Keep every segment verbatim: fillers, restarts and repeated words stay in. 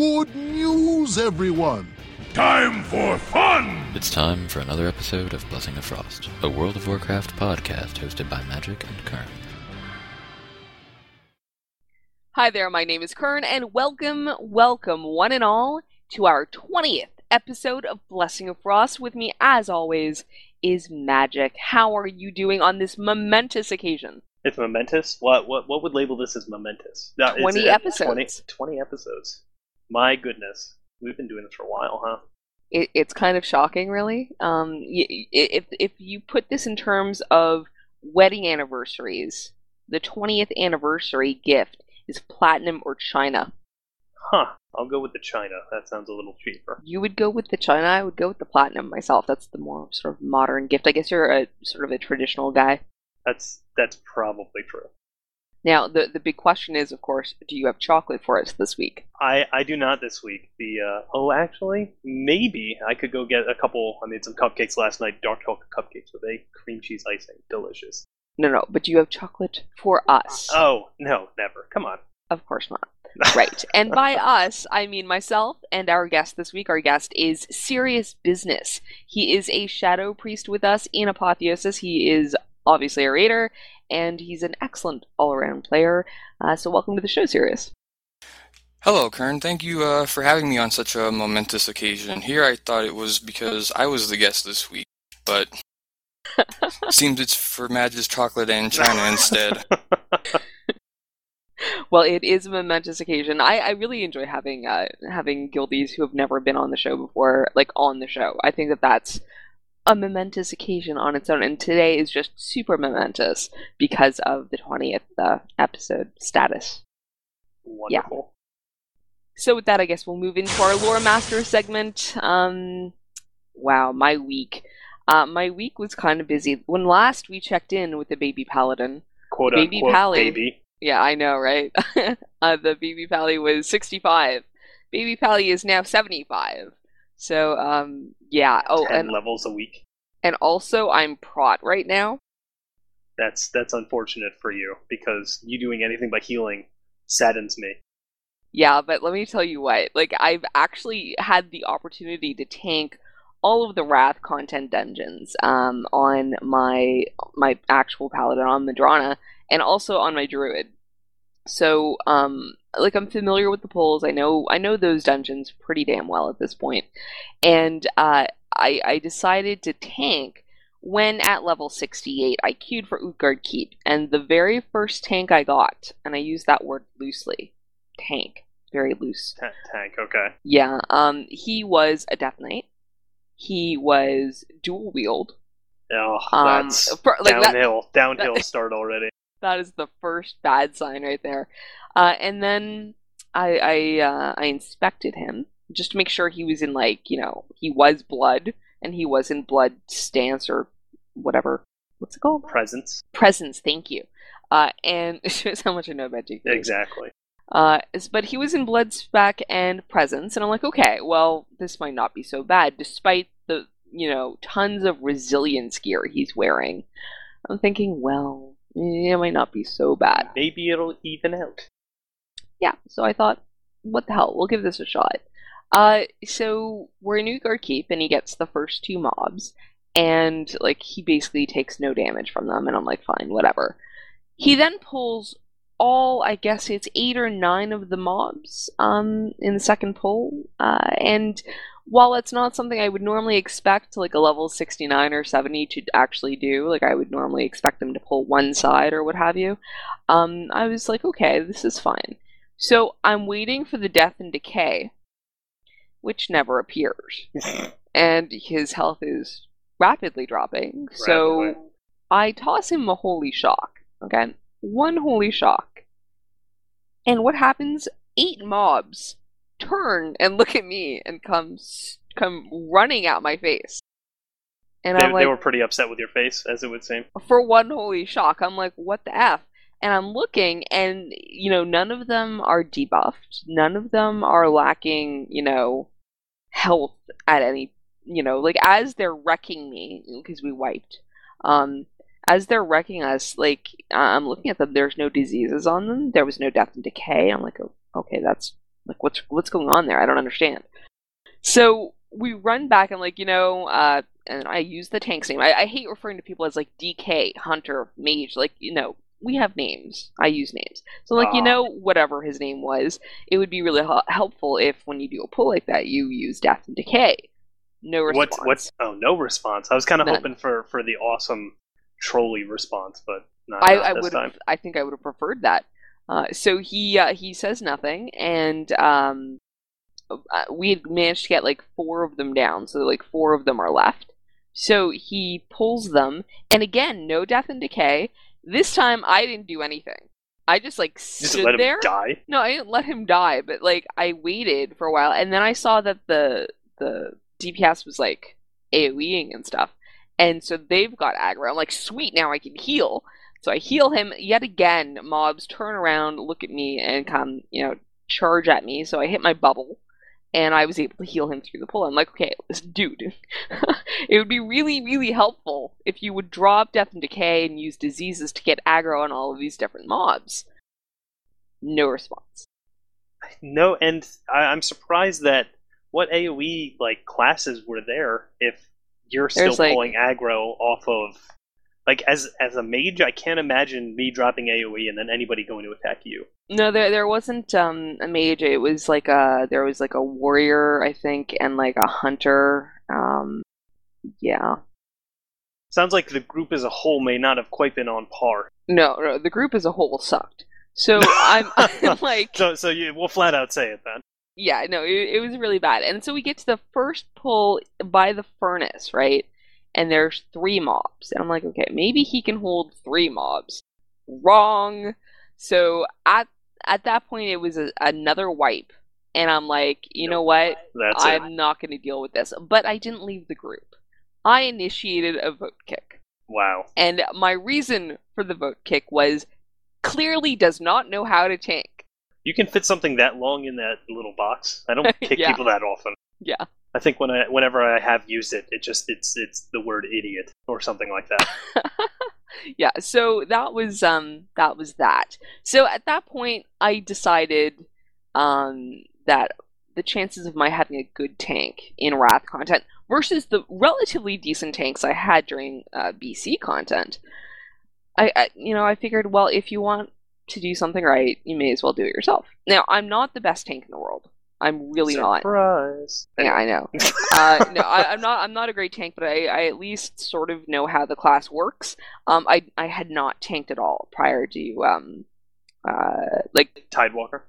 good news, everyone! Time for fun! It's time for another episode of Blessing of Frost, a World of Warcraft podcast hosted by Magic and Kern. Hi there, my name is Kern, and welcome, welcome, one and all, to our twentieth episode of Blessing of Frost. With me, as always, is Magic. How are you doing on this momentous occasion? It's momentous? What what what would label this as momentous? No, twenty episodes. twenty, twenty episodes. My goodness. We've been doing this for a while, huh? It, it's kind of shocking, really. Um, if, if you put this in terms of wedding anniversaries, the twentieth anniversary gift is platinum or China. Huh. I'll go with the China. That sounds a little cheaper. You would go with the China. I would go with the platinum myself. That's the more sort of modern gift. I guess you're a sort of a traditional guy. That's that's probably true. Now, the the big question is, of course, do you have chocolate for us this week? I, I do not this week. The uh, oh, actually, maybe I could go get a couple. I made some cupcakes last night, dark chocolate cupcakes with a cream cheese icing. Delicious. No, no, but do you have chocolate for us? Oh, no, never. Come on. Of course not. Right. And by us, I mean myself and our guest this week. Our guest is Serious Business. He is a shadow priest with us in Apotheosis. He is obviously a raider, and he's an excellent all-around player. Uh, so welcome to the show, Serious. Hello, Kern. Thank you uh, for having me on such a momentous occasion. Here I thought it was because I was the guest this week, but seems it's for Magic's Chocolate and China instead. Well, it is a momentous occasion. I, I really enjoy having uh, having guildies who have never been on the show before, like, on the show. I think that that's a momentous occasion on its own, and today is just super momentous because of the twentieth uh, episode status. Wonderful. Yeah. So with that, I guess we'll move into our Lore Master segment. Um, wow, my week. Uh, my week was kind of busy. When last we checked in with the baby paladin, Quote baby unquote Pally, baby. Yeah, I know, right? uh, the baby Pally was sixty-five. Baby Pally is now seventy-five. So, um, yeah. Oh, Ten and levels a week. And also, I'm prot right now. That's that's unfortunate for you, because you doing anything but healing saddens me. Yeah, but let me tell you what. Like, I've actually had the opportunity to tank all of the Wrath content dungeons um, on my my actual paladin, on Madrana, and also on my druid. So, um, like, I'm familiar with the polls. I know I know those dungeons pretty damn well at this point. And uh, I, I decided to tank when at level sixty-eight. I queued for Utgard Keep, and the very first tank I got, and I use that word loosely, tank, very loose. T- tank, okay. Yeah, um, he was a Death Knight. He was dual wield. Oh, Um, that's for- like that- downhill. downhill that- start already. That is the first bad sign right there. Uh, and then I I, uh, I inspected him just to make sure he was in, like, you know, he was blood, and he was in blood stance or whatever. What's it called? Presence. Presence, thank you. Uh, and it shows how much I know about G P. Exactly. Uh, s- but he was in blood spec and presence, and I'm like, okay, well, this might not be so bad, despite the, you know, tons of resilience gear he's wearing. I'm thinking, well, it might not be so bad. Maybe it'll even out. Yeah, so I thought, what the hell, we'll give this a shot. Uh, so we're in Utgard Keep, and he gets the first two mobs, and, like, he basically takes no damage from them, and I'm like, fine, whatever. He then pulls all, I guess it's eight or nine of the mobs, um, in the second pull, uh, and while it's not something I would normally expect, like, a level sixty-nine or seventy to actually do, like, I would normally expect them to pull one side or what have you, um, I was like, okay, this is fine. So I'm waiting for the Death and Decay, which never appears. And his health is rapidly dropping. So Rapidly. I toss him a Holy Shock. Okay? One Holy Shock. And what happens? Eight mobs turn and look at me and come, s- come running at my face. And They, I'm like, they were pretty upset with your face, as it would seem. for one Holy Shock, I'm like, what the F? And I'm looking, and, you know, none of them are debuffed. None of them are lacking, you know, health at any, you know, like, as they're wrecking me, because we wiped, um, as they're wrecking us, like, I'm looking at them, there's no diseases on them, there was no death and decay. I'm like, oh, okay, that's Like, what's what's going on there? I don't understand. So we run back and like, you know, uh, and I use the tank's name. I, I hate referring to people as like D K, Hunter, Mage. Like, you know, we have names. I use names. So like, uh, you know, whatever his name was, it would be really h- helpful if when you do a pull like that, you use Death and Decay. No response. What's, what's, oh, no response. I was kind of hoping for, for the awesome trolley response, but not, I, not I this would time. I think I would have preferred that. Uh, so he uh, he says nothing, and um, we had managed to get like four of them down, so like four of them are left. So he pulls them, and again, no Death and Decay. This time, I didn't do anything. I just like stood just let him there. Die? No, I didn't let him die, but like I waited for a while, and then I saw that the the D P S was like AoEing and stuff, and so they've got aggro. I'm like, sweet, now I can heal. So I heal him yet again. Mobs turn around, look at me, and come, you know, charge at me. So I hit my bubble, and I was able to heal him through the pull. I'm like, okay, this dude, it would be really, really helpful if you would drop Death and Decay and use diseases to get aggro on all of these different mobs. No response. No, and I, I'm surprised that what AoE like classes were there if you're still There's, like- pulling aggro off of. Like, as as a mage, I can't imagine me dropping AoE and then anybody going to attack you. No, there there wasn't um, a mage. It was like a there was like a warrior, I think, and like a hunter. Um, yeah. Sounds like the group as a whole may not have quite been on par. No, no, the group as a whole sucked. So I'm, I'm like, So, so you, we'll flat out say it then. yeah, no, it, it was really bad. And so we get to the first pull by the furnace, right? And there's three mobs. And I'm like, okay, maybe he can hold three mobs. Wrong. So at at that point, it was a, another wipe. And I'm like, you know what? That's I'm it. not going to deal with this. But I didn't leave the group. I initiated a vote kick. Wow. And my reason for the vote kick was clearly does not know how to tank. You can fit something that long in that little box. I don't kick Yeah. people that often. Yeah. I think when I, whenever I have used it, it just it's it's the word idiot or something like that. Yeah, so that was um that was that. So at that point I decided um that the chances of my having a good tank in Wrath content versus the relatively decent tanks I had during uh, B C content, I, I you know I figured, well, if you want to do something right, you may as well do it yourself. Now, I'm not the best tank in the world. I'm really not. Surprise. Yeah, I know. uh, no, I, I'm not. I'm not a great tank, but I, I at least sort of know how the class works. Um, I I had not tanked at all prior to um, uh, like Tidewalker.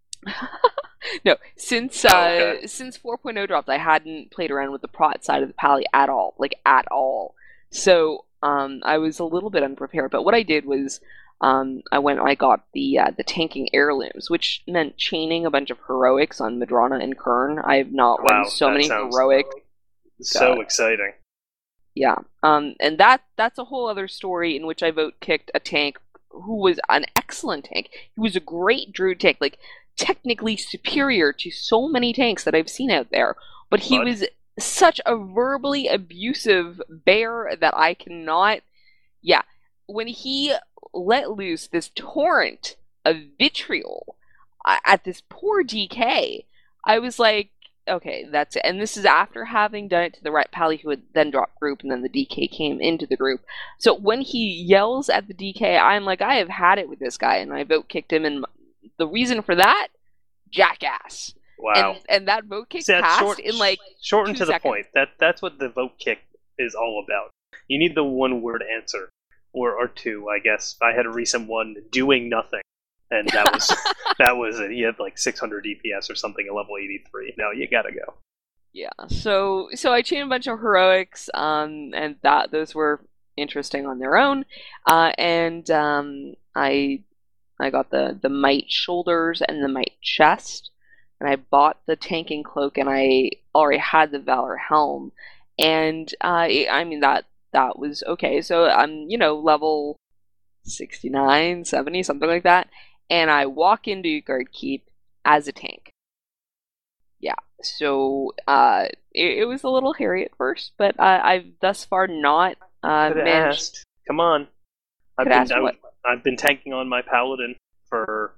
no, since uh, Oh, okay. since four point oh dropped, I hadn't played around with the prot side of the pally at all, like at all. So um, I was a little bit unprepared. But what I did was. Um, I went and I got the uh, the tanking heirlooms, which meant chaining a bunch of heroics on Madrona and Kern. I have not Wow, run so that many sounds heroic. So Uh, exciting. Yeah, um, and that that's a whole other story in which I vote kicked a tank who was an excellent tank. He was a great druid tank, like technically superior to so many tanks that I've seen out there. But he But- was such a verbally abusive bear that I cannot. Yeah, when he let loose this torrent of vitriol uh, at this poor D K, I was like, okay, that's it. And this is after having done it to the right pally who had then dropped group, and then the D K came into the group. So when he yells at the D K, I'm like, I have had it with this guy, and I vote kicked him. And the reason for that, jackass. Wow. And and that vote kick See, that's passed short- in like Shorten two to the seconds. point. That that's what the vote kick is all about. You need the one word answer, or or two, I guess. I had a recent one doing nothing, and that was that was it. He had like six hundred D P S or something at level eighty-three. No, you gotta go. Yeah, so so I chained a bunch of heroics, um, and that those were interesting on their own, uh, and um, I I got the the might shoulders and the might chest, and I bought the tanking cloak, and I already had the valor helm, and uh, I mean that that was okay. So I'm you know level sixty-nine, seventy, something like that, and I walk into Guard Keep as a tank. Yeah, so uh, it, it was a little hairy at first, but uh, I've thus far not uh, Could've managed. asked. Come on. I've Could been ask I, what? I've been tanking on my paladin for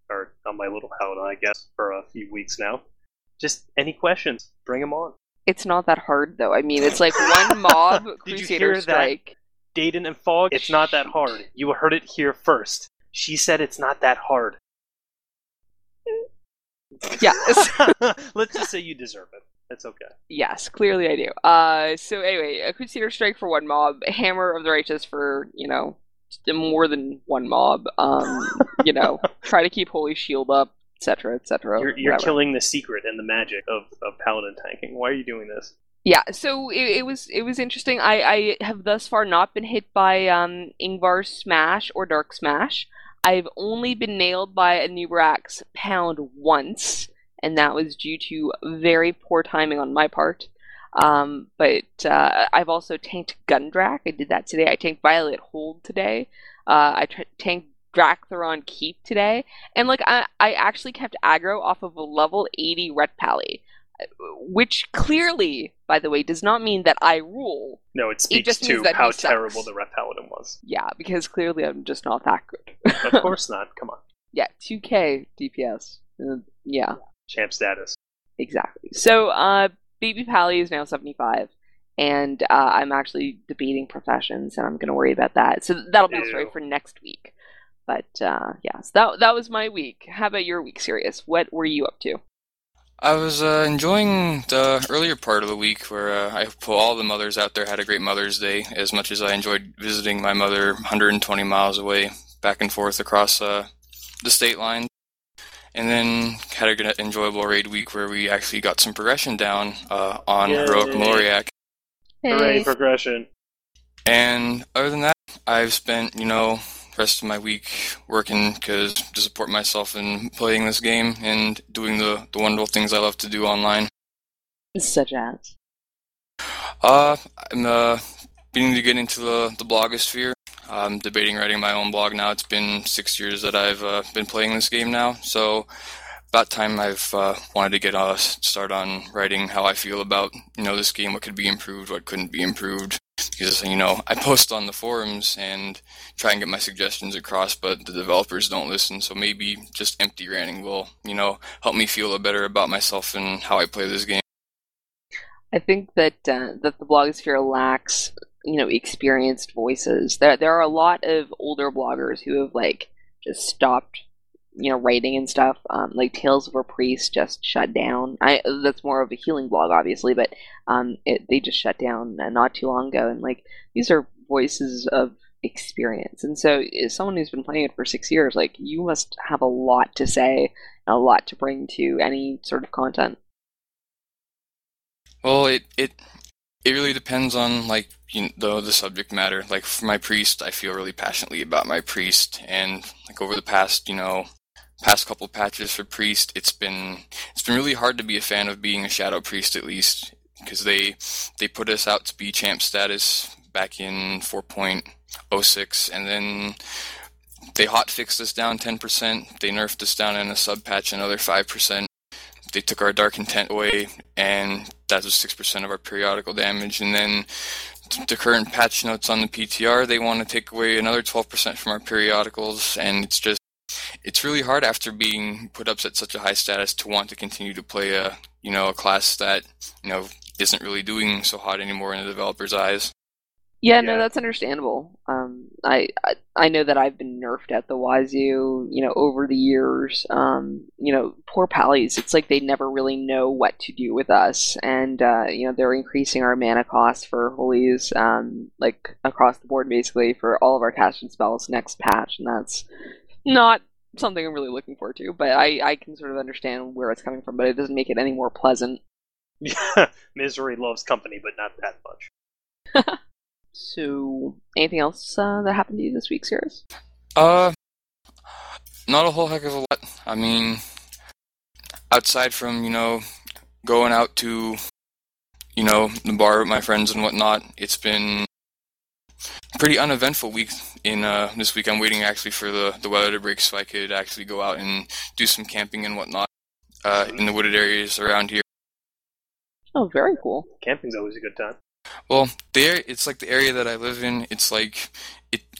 or on my little Paladin, I guess, for a few weeks now. Just any questions, bring them on. It's not that hard, though. I mean, it's like one mob, Did you Crusader hear Strike. that? Dayton and Fog, it's not that hard. You heard it here first. She said it's not that hard. Yeah. Let's just say you deserve it. It's okay. Yes, clearly I do. Uh, so anyway, a Crusader Strike for one mob, Hammer of the Righteous for, you know, more than one mob. Um, you know, try to keep Holy Shield up, et cetera, et cetera. You're, you're killing the secret and the magic of, of Paladin tanking. Why are you doing this? Yeah, so it, it was it was interesting. I, I have thus far not been hit by um, Ingvar's Smash or Dark Smash. I've only been nailed by a Nubrax Pound once, and that was due to very poor timing on my part. Um, but uh, I've also tanked Gundrak. I did that today. I tanked Violet Hold today. Uh, I t- tanked Draktheron Keep today. And like I, I actually kept aggro off of a level eighty Ret Pally, which clearly, by the way, does not mean that I rule. No, it speaks it just to how terrible the Ret Paladin was. Yeah, because clearly I'm just not that good. Of course not. Come on. Yeah, two K D P S. Uh, yeah. Champ status. Exactly. So, uh, Baby Pally is now seventy-five, and uh, I'm actually debating professions, and I'm going to worry about that. So that'll be a story for next week. But, uh, yeah, so that, that was my week. How about your week, Sirius? What were you up to? I was uh, enjoying the earlier part of the week where uh, I hope all the mothers out there had a great Mother's Day, as much as I enjoyed visiting my mother one hundred twenty miles away, back and forth across uh, the state line. And then had an enjoyable raid week where we actually got some progression down uh, on Yay. Heroic Maloriak. Hooray, progression. And other than that, I've spent, you know, the rest of my week working because to support myself in playing this game and doing the, the wonderful things I love to do online. Such as? Uh, I'm uh, beginning to get into the, the blogosphere. I'm debating writing my own blog now. It's been six years that I've uh, been playing this game now, so about time I've uh, wanted to get a start on writing how I feel about, you know, this game, what could be improved, what couldn't be improved. Because, you know, I post on the forums and try and get my suggestions across, but the developers don't listen, so maybe just empty ranting will, you know, help me feel better about myself and how I play this game. I think that uh, that the blogosphere lacks, you know, experienced voices. There there are a lot of older bloggers who have like just stopped, you know, writing and stuff. Um, like Tales of a Priest just shut down. I that's more of a healing blog, obviously, but um, it, they just shut down uh, not too long ago. And like these are voices of experience. And so, as someone who's been playing it for six years, like you must have a lot to say, and a lot to bring to any sort of content. Well, it it it really depends on like you know, the the subject matter. Like for my priest, I feel really passionately about my priest, and like over the past you know past couple patches for priest, it's been it's been really hard to be a fan of being a shadow priest, at least because they they put us out to be champ status back in four point oh six, and then they hotfixed us down ten percent. They nerfed us down in a sub patch another five percent. They took our Dark Intent away, and that was six percent of our periodical damage. And then the current patch notes on the P T R, they want to take away another twelve percent from our periodicals, and it's just, it's really hard after being put up at such a high status to want to continue to play a, you know, a class that, you know, isn't really doing so hot anymore in the developer's eyes. Yeah, Yeah. no, that's understandable. Um, I, I I know that I've been nerfed at the wazoo, you know, over the years. Um, you know, poor Pallies. It's like they never really know what to do with us, and uh, you know, they're increasing our mana cost for holies, um, like across the board, basically for all of our casting spells next patch, and that's not something I'm really looking forward to. But I I can sort of understand where it's coming from, but it doesn't make it any more pleasant. Misery loves company, but not that much. So, anything else uh, that happened to you this week, Sirius? Uh, not a whole heck of a lot. I mean, outside from, you know, going out to, you know, the bar with my friends and whatnot, it's been a pretty uneventful week in uh, this week. I'm waiting actually for the, the weather to break so I could actually go out and do some camping and whatnot uh, in the wooded areas around here. Oh, very cool. Camping's always a good time. Well, there it's like the area that I live in. It's like it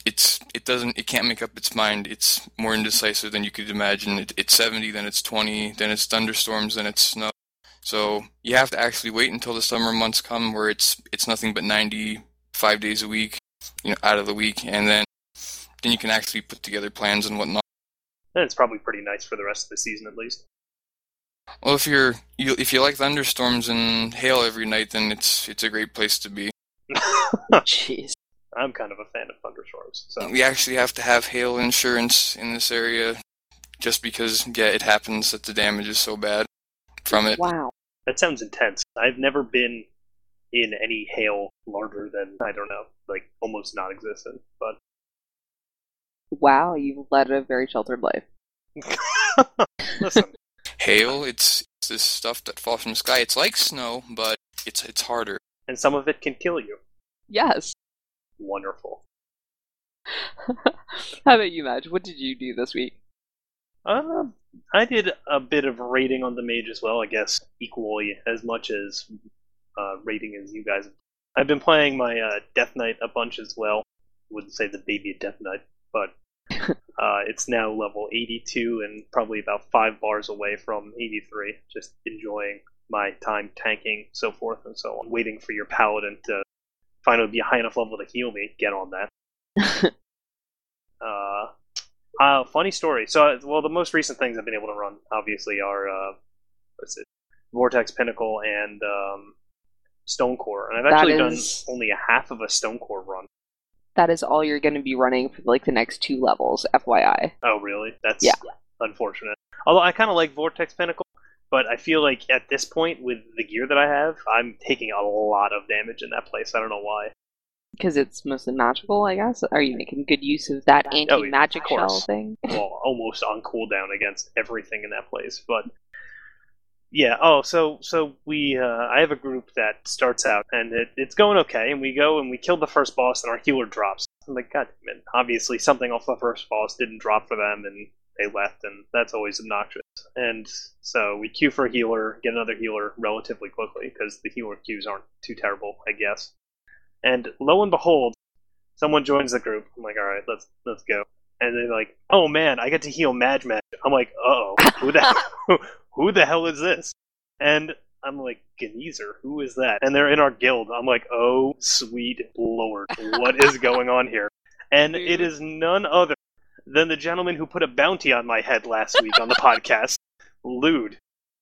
it's it doesn't it can't make up its mind. It's more indecisive than you could imagine. It, it's seventy, then it's twenty, then it's thunderstorms, then it's snow. So you have to actually wait until the summer months come, where it's it's nothing but ninety five days a week, you know, out of the week, and then then you can actually put together plans and whatnot. And it's probably pretty nice for the rest of the season, at least. Well, if you're you, if you like thunderstorms and hail every night, then it's it's a great place to be. Jeez. I'm kind of a fan of thunderstorms. So We actually have to have hail insurance in this area, just because yeah, it happens that the damage is so bad from it. Wow. that sounds intense. I've never been in any hail larger than, I don't know, like almost non-existent. But Wow, you've led a very sheltered life. listen, Hail, it's, it's this stuff that falls from the sky. It's like snow, but it's it's harder. and some of it can kill you. Yes. Wonderful. How about you, Madge? What did you do this week? Uh, I did a bit of raiding on the mage as well, I guess, equally as much as uh, raiding as you guys have. I've been playing my uh, Death Knight a bunch as well. Wouldn't say the baby Death Knight, but uh, it's now level eighty-two and probably about five bars away from eighty-three. Just enjoying my time tanking, so forth and so on. Waiting for your paladin to finally be a high enough level to heal me. Get on that. uh, uh, funny story. So, well, the most recent things I've been able to run, obviously, are uh, what's it? Vortex Pinnacle and um, Stonecore. And I've That actually is- done only a half of a Stonecore run. That is all you're going to be running for like the next two levels, F Y I. Oh, really? That's Yeah. unfortunate. Although I kind of like Vortex Pinnacle, but I feel like at this point, with the gear that I have, I'm taking a lot of damage in that place. I don't know why. Because it's mostly magical, I guess. Are you making good use of that anti-magic of shell course. thing? Well, almost on cooldown against everything in that place. But yeah, oh, so so we, uh, I have a group that starts out, and it, it's going okay, and we go and we kill the first boss, and our healer drops. I'm like, God damn it. Obviously, something off the first boss didn't drop for them, and they left, and that's always obnoxious. And so we queue for a healer, get another healer relatively quickly, because the healer queues aren't too terrible, I guess. And lo and behold, someone joins the group. I'm like, all right, let's let's go. And they're like, oh man, I get to heal Madge Madge. I'm like, uh oh, who the hell, who the hell is this? And I'm like, Gneazer, who is that? And they're in our guild. I'm like, oh sweet lord, what is going on here? And it is none other than the gentleman who put a bounty on my head last week on the podcast, Lude.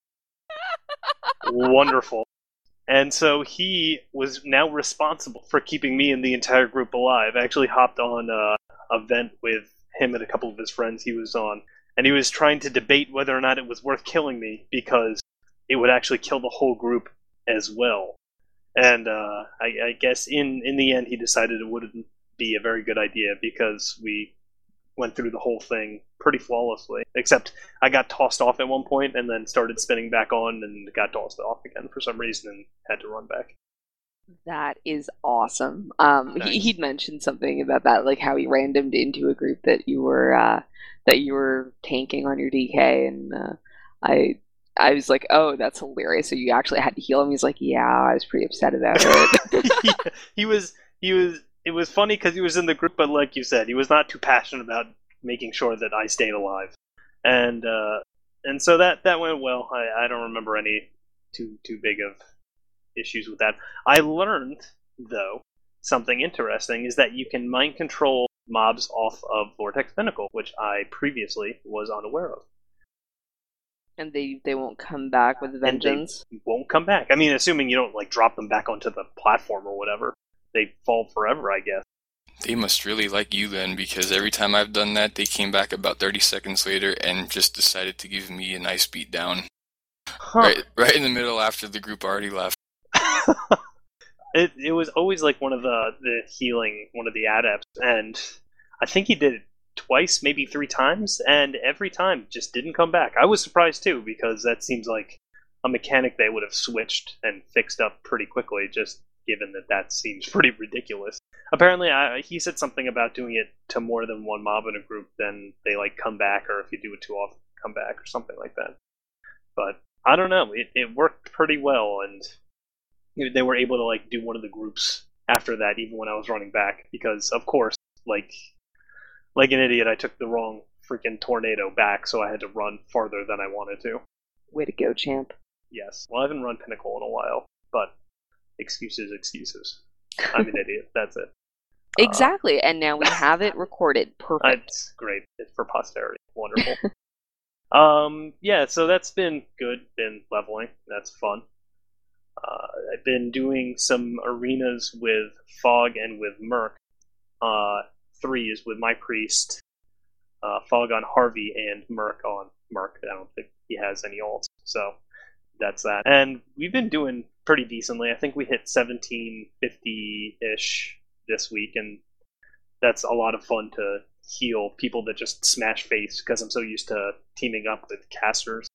Wonderful. And so he was now responsible for keeping me and the entire group alive. I actually hopped on a, a vent with him and a couple of his friends he was on, and he was trying to debate whether or not it was worth killing me because it would actually kill the whole group as well. And uh, I, I guess in, in the end he decided it wouldn't be a very good idea because we went through the whole thing pretty flawlessly. Except I got tossed off at one point and then started spinning back on and got tossed off again for some reason and had to run back. That is awesome. Um, he, Nice. he'd mentioned something about that, like how he randomed into a group that you were uh, that you were tanking on your D K, and uh, I I was like, oh, that's hilarious. So you actually had to heal him. He's like, yeah, I was pretty upset about it. Yeah, he was he was it was funny because he was in the group, but like you said, he was not too passionate about making sure that I stayed alive, and uh, and so that that went well. I, I don't remember any too too big of issues with that. I learned though something interesting is that you can mind control mobs off of Vortex Pinnacle, which I previously was unaware of. And they they won't come back with vengeance. And they won't come back. I mean, assuming you don't like drop them back onto the platform or whatever, they fall forever, I guess. They must really like you then, because every time I've done that, they came back about thirty seconds later and just decided to give me a nice beat down. Huh. Right, right in the middle after the group already left. it it was always like one of the the healing, one of the adepts, and I think he did it twice, maybe three times, and every time just didn't come back. I was surprised too, because that seems like a mechanic they would have switched and fixed up pretty quickly, just given that that seems pretty ridiculous. Apparently, I, he said something about doing it to more than one mob in a group, then they like come back, or if you do it too often, come back, or something like that. But I don't know, it, it worked pretty well, and they were able to like do one of the groups after that, even when I was running back, because of course, like like an idiot, I took the wrong freaking tornado back, so I had to run farther than I wanted to. Way to go, champ. Yes. Well, I haven't run Pinnacle in a while, but excuses, excuses. I'm an idiot. That's it. Exactly, uh, and now we have it recorded. Perfect. It's great. It's for posterity. Wonderful. um, yeah, so that's been good. Been leveling. That's fun. Uh, I've been doing some arenas with Fog and with Merc. Uh, three is with my priest, uh, Fog on Harvey, and Merc on Merc. I don't think he has any ults, so that's that. And we've been doing pretty decently. I think we hit seventeen fifty-ish this week, and that's a lot of fun to heal people that just smash face, because I'm so used to teaming up with casters.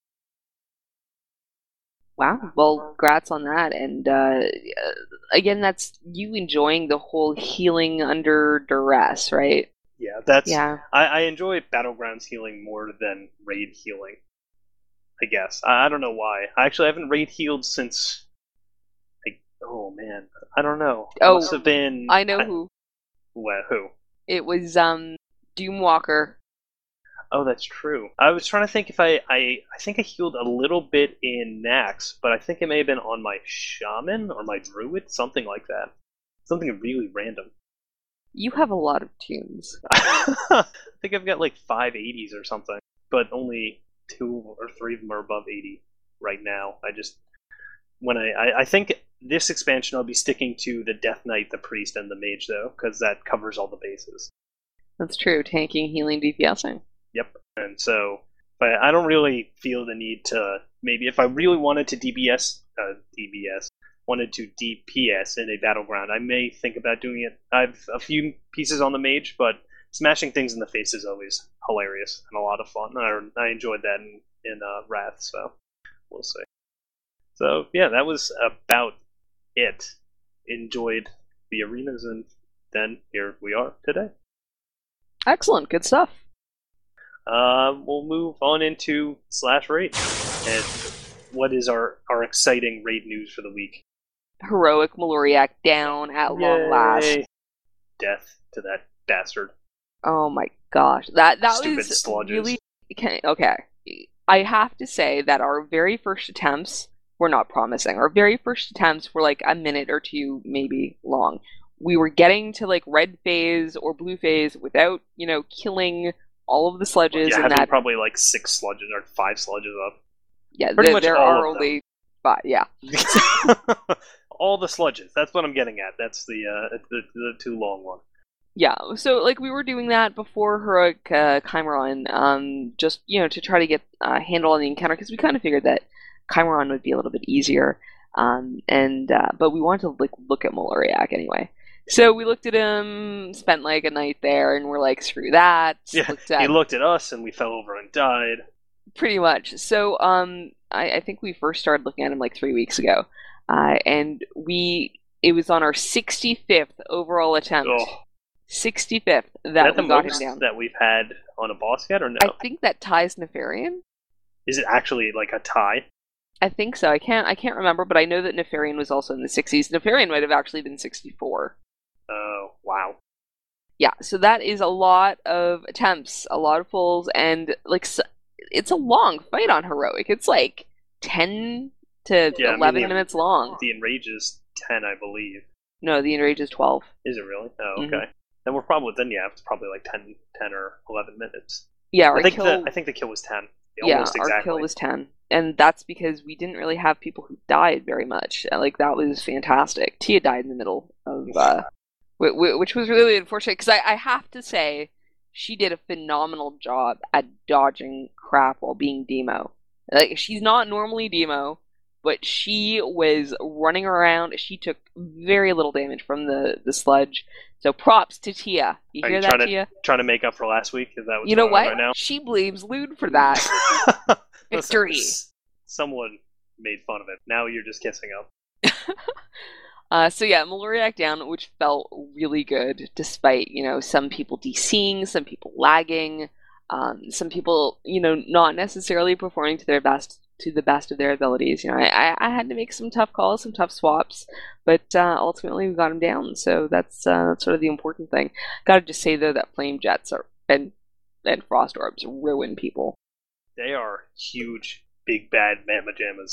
Wow, well, congrats on that, and uh, again, that's you enjoying the whole healing under duress, right? Yeah, that's. Yeah. I, I enjoy Battlegrounds healing more than raid healing, I guess. I, I don't know why. I actually haven't raid healed since... Like, oh, man. I don't know. It Oh, must have been... I know I, who. Well, who? It was um Doomwalker. Oh, that's true. I was trying to think if I, I... I think I healed a little bit in Nax, but I think it may have been on my Shaman or my Druid, something like that. Something really random. You have a lot of tunes. I think I've got like five eighties or something, but only two or three of them are above eighty right now. I just... when I, I, I think this expansion I'll be sticking to the Death Knight, the Priest, and the Mage, though, because that covers all the bases. That's true. Tanking, healing, DPSing. Yep. And so, but I don't really feel the need to, maybe if I really wanted to D B S, uh, D B S, wanted to D P S in a battleground, I may think about doing it. I have a few pieces on the Mage, but smashing things in the face is always hilarious and a lot of fun. I, I enjoyed that in, in uh, Wrath, so we'll see. So, yeah, that was about it. Enjoyed the arenas, and then here we are today. Excellent. Good stuff. Uh, we'll move on into Slash Raid. And what is our, our exciting raid news for the week? Heroic Maloriak down at long Yay. last. Death to that bastard. Oh my gosh. That that Stupid was sludges. really... Okay, okay. I have to say that our very first attempts were not promising. Our very first attempts were like a minute or two maybe long. We were getting to like red phase or blue phase without, you know, killing all of the sludges. Yeah, and having that probably like six sludges or five sludges up. Yeah, Pretty there, much there all are of them. only five. Yeah. All the sludges. That's what I'm getting at. That's the uh, the, the too long one. Yeah, so like we were doing that before Heroic uh, Chimeron, um, just you know to try to get a uh, handle on the encounter, because we kind of figured that Chimeron would be a little bit easier, um, and uh, but we wanted to like look at Maloriak anyway. So we looked at him, spent like a night there, and we're like, screw that. Yeah, looked at he looked at us, and we fell over and died. Pretty much. So um, I, I think we first started looking at him like three weeks ago, uh, and we it was on our sixty-fifth overall attempt. Oh. sixty-fifth that, Is that the we got him most down. that we've had on a boss yet, or no? I think that ties Nefarian. Is it actually like a tie? I think so. I can't. I can't remember, but I know that Nefarian was also in the sixties. Nefarian might have actually been sixty-four. Oh, wow. Yeah. So that is a lot of attempts, a lot of pulls, and like so, it's a long fight on Heroic. It's like ten to Yeah, I mean, eleven the- minutes long. The Enrage is ten, I believe. No, the Enrage is twelve. Is it really? Oh, Mhm. okay. Then we're probably then yeah, it's probably like ten, ten or eleven minutes. Yeah, our I think kill. the I think the kill was ten. yeah, Almost our exactly. kill was ten, and that's because we didn't really have people who died very much. Uh, Like that was fantastic. Tia died in the middle of, uh, wh- wh- which was really unfortunate because I, I have to say she did a phenomenal job at dodging crap while being Demo. Like she's not normally Demo, but she was running around. She took very little damage from the, the sludge. So props to Tia. You Are hear you that, trying to Tia? trying to make up for last week? Is that what's You know going on what? right now? She blames Lude for that. Listen, Victory. s- Someone made fun of it. Now you're just kissing up. Uh, so yeah, Maloriak down, which felt really good, despite, you know, some people DCing, some people lagging, um, some people, you know, not necessarily performing to their best, to the best of their abilities. You know, I, I had to make some tough calls, some tough swaps, but uh, ultimately we got him down. So that's uh, that's sort of the important thing. Gotta just say though that flame jets are and and frost orbs ruin people. They are huge, big, bad mamma jammas.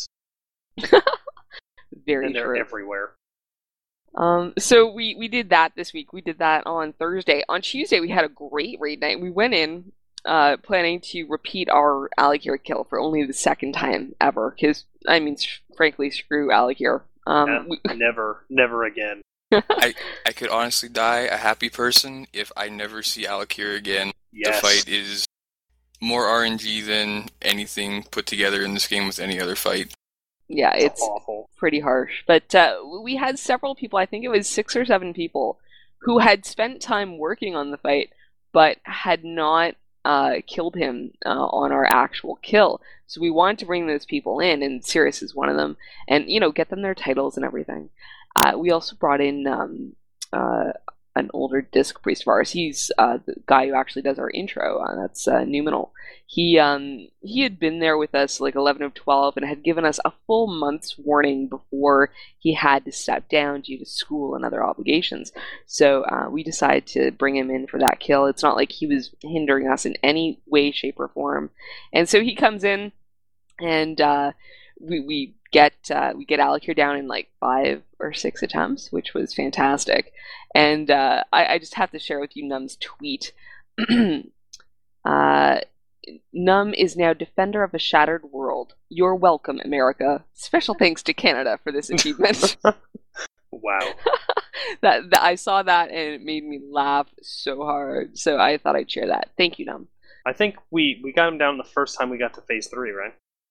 Very and they're true. everywhere. Um, so we, we did that this week. We did that on Thursday. On Tuesday, we had a great raid night. We went in uh, planning to repeat our Alikir kill for only the second time ever. Because, I mean, sh- frankly, screw Alikir. Um, Yeah, we- never, never again. I, I could honestly die a happy person if I never see Alikir again. Yes. The fight is more R N G than anything put together in this game with any other fight. yeah, It's, it's awful. pretty harsh. But uh, we had several people, I think it was six or seven people, who had spent time working on the fight, but had not uh, killed him uh, on our actual kill. So we wanted to bring those people in, and Sirius is one of them, and, you know, get them their titles and everything. Uh, we also brought in um, uh, an older disc priest of ours. He's uh, the guy who actually does our intro. Uh, that's uh, Numenal. He um, he had been there with us like eleven of twelve and had given us a full month's warning before he had to step down due to school and other obligations. So uh, we decided to bring him in for that kill. It's not like he was hindering us in any way, shape, or form. And so he comes in, and uh, we we get uh, we get Alikir down in like five or six attempts, which was fantastic. And uh, I, I just have to share with you Num's tweet. uh, Num is now Defender of a Shattered World. You're welcome, America. Special thanks to Canada for this achievement. Wow. that, that I saw that and it made me laugh so hard. So I thought I'd share that. Thank you, Num. I think we, we got him down the first time we got to phase three, right?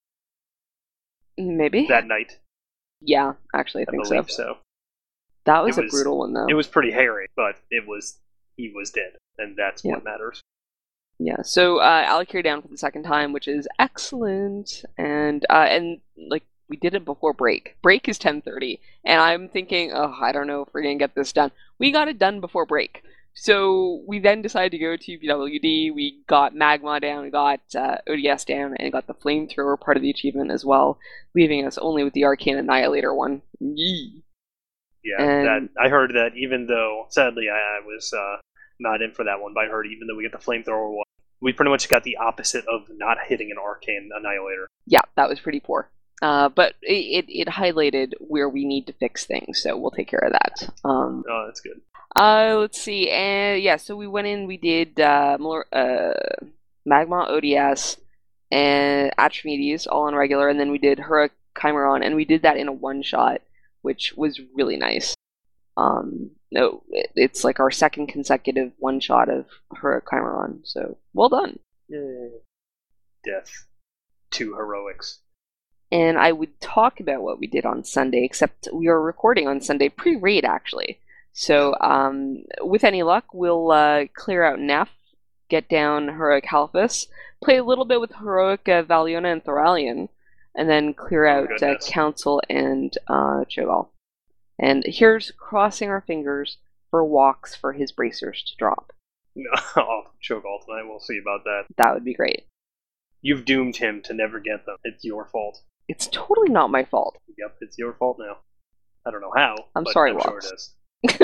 Maybe? That night. Yeah, actually, I I think believe so. so. That was It a was- brutal one, though. It was pretty hairy, but it was he was dead, and that's Yeah. what matters. Yeah, so uh, Alikir down for the second time, which is excellent, and uh, and like we did it before break. Break is ten thirty, and I'm thinking, oh, I don't know if we're gonna get this done. We got it done before break, so we then decided to go to P W D. We got Magma down, we got uh, O D S down, and got the Flamethrower part of the achievement as well, leaving us only with the Arcane Annihilator one. Yee. Yeah, And- that I heard that even though sadly I, I was uh, not in for that one, but I heard even though we get the flamethrower one, we pretty much got the opposite of not hitting an arcane annihilator. Yeah, that was pretty poor. Uh, but it, it, it highlighted where we need to fix things, so we'll take care of that. Um, Oh, that's good. uh, let's see. And yeah, so we went in, we did uh, Malor- uh, Magma, O D S, and Atromedes all on regular, and then we did Hura Chimeron, and we did that in a one shot, which was really nice. Um, no, it, it's like our second consecutive one shot of Hura Chimeron, so well done. Yay. Death to heroics. And I would talk about what we did on Sunday, except we are recording on Sunday pre-raid, actually. So, um, with any luck, we'll uh, clear out Neff, get down Heroic Halphus, play a little bit with Heroic uh, Valiona and Thoralion, and then clear Oh, out uh, goodness. Council and uh, Cho'Gall. And here's crossing our fingers for walks for his bracers to drop. I'll choke all tonight. We'll see about that. That would be great. You've doomed him to never get them. It's your fault. It's totally not my fault. Yep, it's your fault now. I don't know how. I'm but sorry, I'm sure Walks. it is.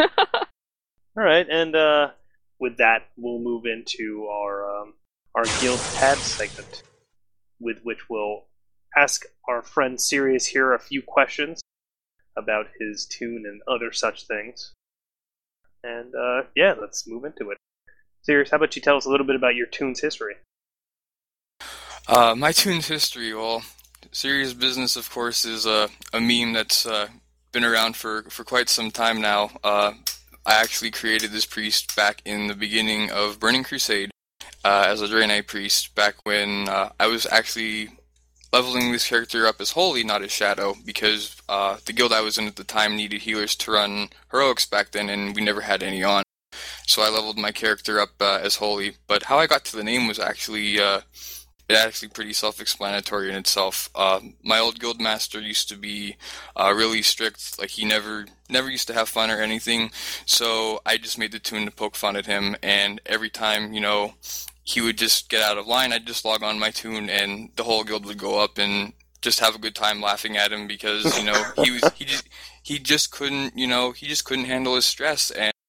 All right, and uh, with that, we'll move into our um, our guild tab segment, with which we'll ask our friend Sirius here a few questions about his tune and other such things. And uh, yeah, let's move into it. Sirius, how about you tell us a little bit about your tune's history? Uh, my tune's history, well, serious business, of course, is uh, a meme that's uh, been around for, for quite some time now. Uh, I actually created this priest back in the beginning of Burning Crusade uh, as a Draenei priest, back when uh, I was actually leveling this character up as Holy, not as Shadow, because uh, the guild I was in at the time needed healers to run heroics back then, and we never had any on. So I leveled my character up uh, as Holy, but how I got to the name was actually... Uh, It's actually pretty self-explanatory in itself. Uh, my old guild master used to be uh, really strict. Like, he never never used to have fun or anything. So I just made the tune to poke fun at him. And every time, you know, he would just get out of line, I'd just log on my tune, and the whole guild would go up and just have a good time laughing at him because, you know, he was he just he just couldn't, you know, he just couldn't handle his stress. And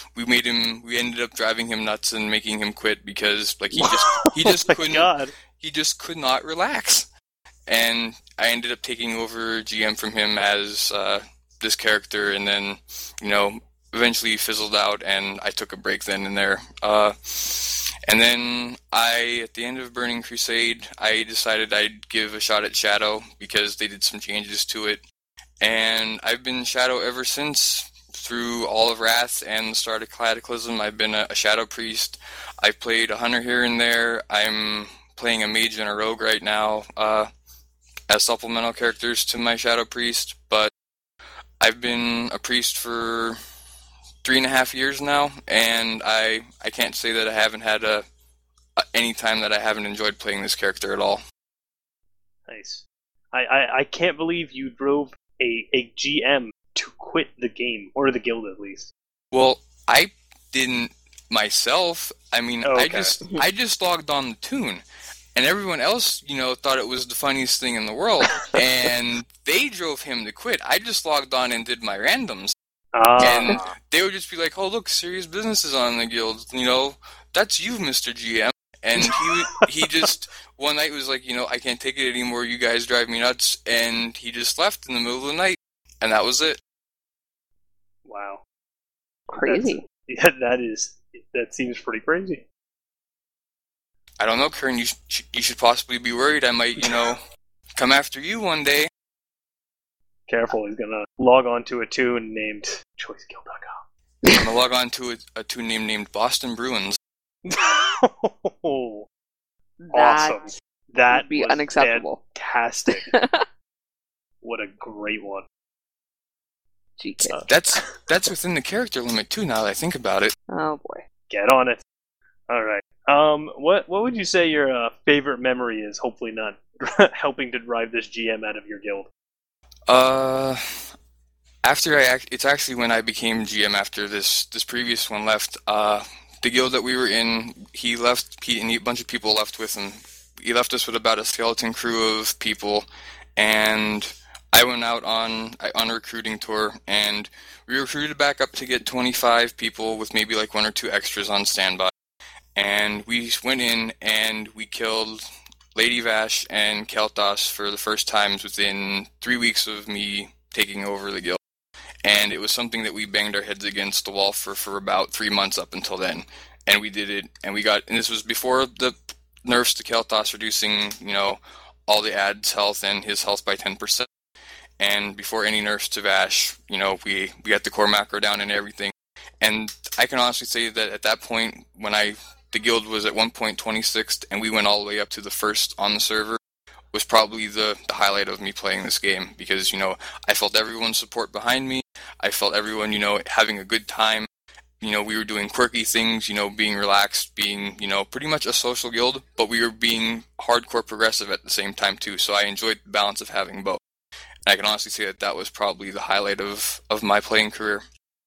we made him. We ended up driving him nuts and making him quit because like he just he just oh my couldn't. God. He just could not relax. And I ended up taking over G M from him as uh, this character, and then, you know, eventually fizzled out, and I took a break then and there. Uh, and then I, at the end of Burning Crusade, I decided I'd give a shot at Shadow because they did some changes to it. And I've been Shadow ever since. Through all of Wrath and the start of Cataclysm, I've been a, a Shadow Priest. I've played a Hunter here and there. I'm playing a Mage and a Rogue right now. Uh, as supplemental characters to my Shadow Priest, but I've been a priest for three and a half years now, and I I can't say that I haven't had a, a any time that I haven't enjoyed playing this character at all. Nice. I, I, I can't believe you drove a, a G M to quit the game, or the guild at least. Well, I didn't myself. I mean, Oh, okay. I just I just logged on the tune. And everyone else, you know, thought it was the funniest thing in the world, and they drove him to quit. I just logged on and did my randoms, Ah. and they would just be like, "Oh, look, serious business is on in the guild. You know, that's you, Mister G M." And he he just one night was like, "You know, I can't take it anymore. You guys drive me nuts," and he just left in the middle of the night, and that was it. Wow. Crazy. That's, yeah, that is. That seems pretty crazy. I don't know, Kern. You sh- you should possibly be worried. I might, you know, come after you one day. Careful, he's gonna log on to a tune named choice guild dot com. I'm gonna log on to a, a tune name named Boston Bruins. Oh, That awesome. That would be was unacceptable. fantastic. What a great one. G K. Uh, That's that's within the character limit too. Now that I think about it. Oh boy. Get on it. All right. Um, what what would you say your uh, favorite memory is? Hopefully not helping to drive this G M out of your guild. Uh, after I act, it's actually when I became G M after this this previous one left. Uh, the guild that we were in, he left, he, and a bunch of people left with him. He left us with about a skeleton crew of people, and I went out on on a recruiting tour, and we recruited back up to get twenty-five people with maybe like one or two extras on standby. And we went in and we killed Lady Vash and Kel'Thas for the first times within three weeks of me taking over the guild. And it was something that we banged our heads against the wall for, for about three months up until then. And we did it, and we got, and this was before the nerfs to Kel'Thas reducing, you know, all the ad's health and his health by ten percent. And before any nerfs to Vash, you know, we, we got the core macro down and everything. And I can honestly say that at that point, when I the guild was at one point twenty-sixth, and we went all the way up to the first on the server, was probably the, the highlight of me playing this game, because, you know, I felt everyone's support behind me, I felt everyone, you know, having a good time, you know, we were doing quirky things, you know, being relaxed, being, you know, pretty much a social guild, but we were being hardcore progressive at the same time, too, so I enjoyed the balance of having both. And I can honestly say that that was probably the highlight of, of my playing career.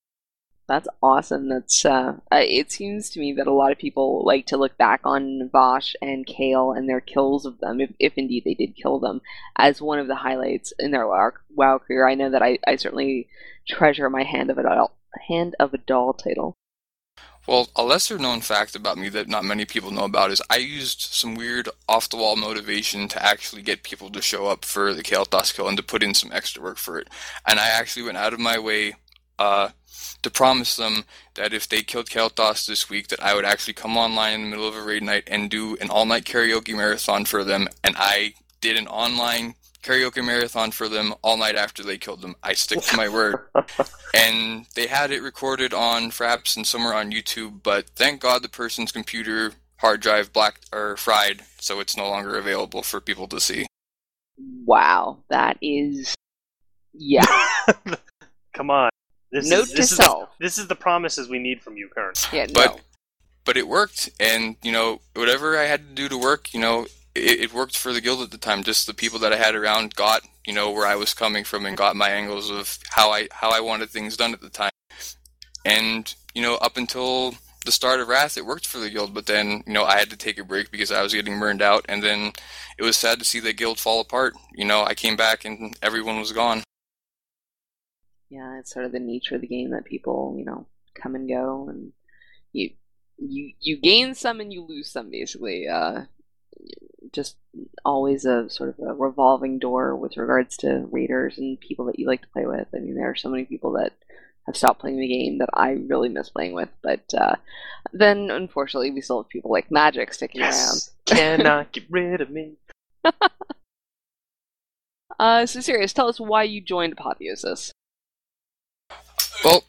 That's awesome. That's uh, uh, it seems to me that a lot of people like to look back on Vash and Kale and their kills of them, if, if indeed they did kill them, as one of the highlights in their WoW, WoW career. I know that I, I certainly treasure my Hand of a Doll, Hand of a Doll title. Well, a lesser known fact about me that not many people know about is I used some weird off-the-wall motivation to actually get people to show up for the Kel'Thas kill and to put in some extra work for it. And I actually went out of my way uh, to promise them that if they killed Kel'Thas this week, that I would actually come online in the middle of a raid night and do an all-night karaoke marathon for them. And I did an online karaoke marathon for them all night after they killed them. I stick to my word. And they had it recorded on Fraps and somewhere on YouTube, but thank God the person's computer hard drive black or fried, so it's no longer available for people to see. Wow, that is, yeah. Come on. This Note is, to this is self. The, this is the promises we need from you, Kern. Yeah, no. But but it worked, and you know, whatever I had to do to work, you know, it, it worked for the guild at the time. Just the people that I had around got, you know, where I was coming from and got my angles of how I how I wanted things done at the time. And, you know, up until the start of Wrath, it worked for the guild, but then, you know, I had to take a break because I was getting burned out, and then it was sad to see the guild fall apart. You know, I came back and everyone was gone. Yeah, it's sort of the nature of the game that people, you know, come and go, and you you you gain some and you lose some, basically. Uh, just always a sort of a revolving door with regards to raiders and people that you like to play with. I mean, there are so many people that have stopped playing the game that I really miss playing with, but uh, then unfortunately we still have people like Magic sticking Yes, around. cannot get rid of me. uh, so serious, tell us why you joined Apotheosis. Well,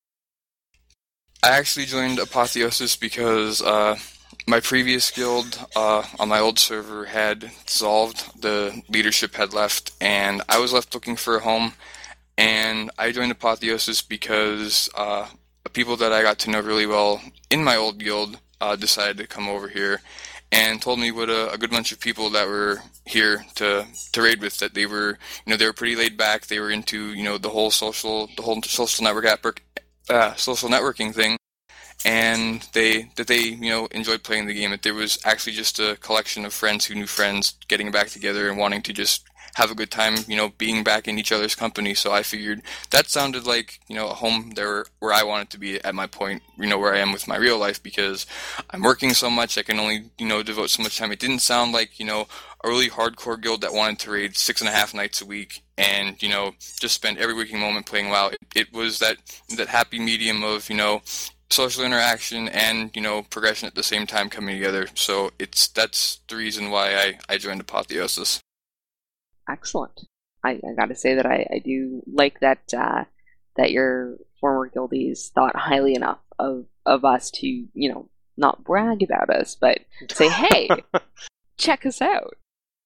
I actually joined Apotheosis because uh, my previous guild uh, on my old server had dissolved, the leadership had left, and I was left looking for a home. And I joined Apotheosis because uh, people that I got to know really well in my old guild uh, decided to come over here and told me what a, a good bunch of people that were here to to raid with. That they were, you know, they were pretty laid back. They were into, you know, the whole social, the whole social network app, uh, social networking thing, and they that they you know enjoyed playing the game. That there was actually just a collection of friends who knew friends getting back together and wanting to just have a good time, you know, being back in each other's company. So I figured that sounded like, you know, a home there where I wanted to be at my point, you know, where I am with my real life, because I'm working so much, I can only, you know, devote so much time. It didn't sound like, you know, a really hardcore guild that wanted to raid six and a half nights a week and, you know, just spend every waking moment playing WoW. It, it was that, that happy medium of, you know, social interaction and, you know, progression at the same time coming together. So it's, that's the reason why I, I joined Apotheosis. Excellent. I, I gotta say that I, I do like that uh, that your former guildies thought highly enough of, of us to, you know, not brag about us, but say, hey, check us out.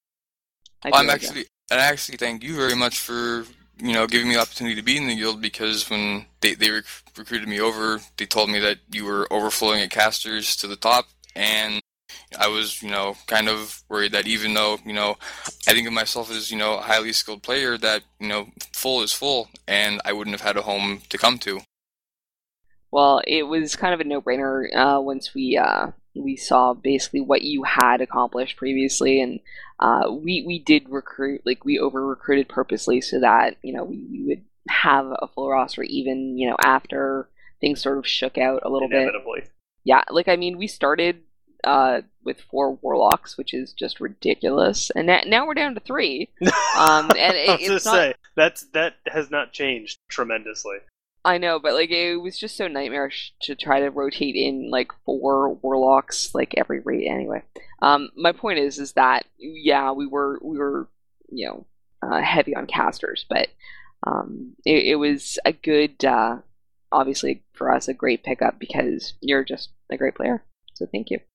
I Well, I'm like actually, and I actually thank you very much for, you know, giving me the opportunity to be in the guild, because when they, they rec- recruited me over, they told me that you were overflowing at casters to the top, and I was, you know, kind of worried that even though, you know, I think of myself as, you know, a highly skilled player, that, you know, full is full, and I wouldn't have had a home to come to. Well, it was kind of a no-brainer uh, once we uh, we saw basically what you had accomplished previously, and uh, we we did recruit, like we over-recruited purposely so that, you know, we, we would have a full roster even, you know, after things sort of shook out a little Inevitably. bit. Yeah, like, I mean, we started uh, with four warlocks, which is just ridiculous, and na- now we're down to three. Um, and it, I was it's gonna not, say that's that has not changed tremendously. I know, but like it was just so nightmarish to try to rotate in like four warlocks like every raid. Anyway, um, my point is, is that yeah, we were we were you know uh, heavy on casters, but um, it, it was a good, uh, obviously for us, a great pickup because you're just a great player. So thank you.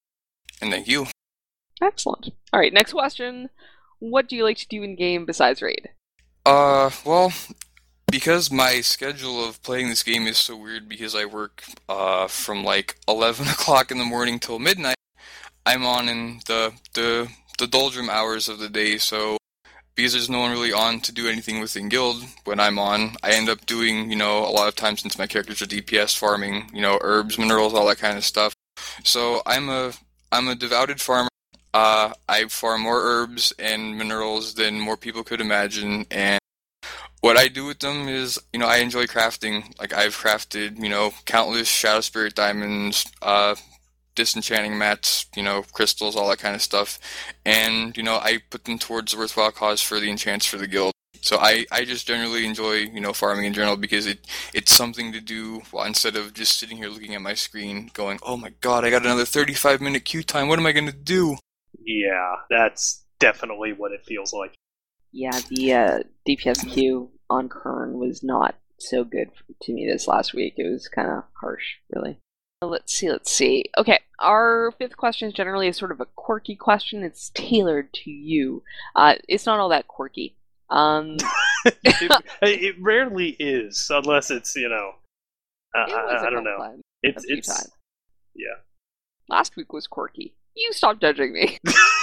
And thank you. Excellent. All right, next question. What do you like to do in game besides raid? Uh, well, because my schedule of playing this game is so weird, because I work uh from like eleven o'clock in the morning till midnight, I'm on in the the the doldrum hours of the day. So because there's no one really on to do anything within guild when I'm on, I end up doing, you know, a lot of times, since my characters are D P S, farming, you know, herbs, minerals, all that kind of stuff. So I'm a I'm a devoted farmer. Uh, I farm more herbs and minerals than more people could imagine, and what I do with them is, you know, I enjoy crafting. Like, I've crafted, you know, countless Shadow Spirit diamonds, uh, disenchanting mats, you know, crystals, all that kind of stuff, and, you know, I put them towards a worthwhile cause for the enchants for the guild. So I, I just generally enjoy, you know, farming in general, because it it's something to do, well, instead of just sitting here looking at my screen going, oh my god, I got another thirty-five minute queue time, what am I going to do? Yeah, that's definitely what it feels like. Yeah, the uh, D P S queue on Kern was not so good to me this last week. It was kind of harsh, really. Let's see, let's see. Okay, our fifth question is generally a sort of a quirky question. It's tailored to you. Uh, it's not all that quirky. Um, it, it rarely is, unless it's, you know, uh, it was I, a I don't know. couple It's a few it's times. yeah. Last week was quirky. You stop judging me.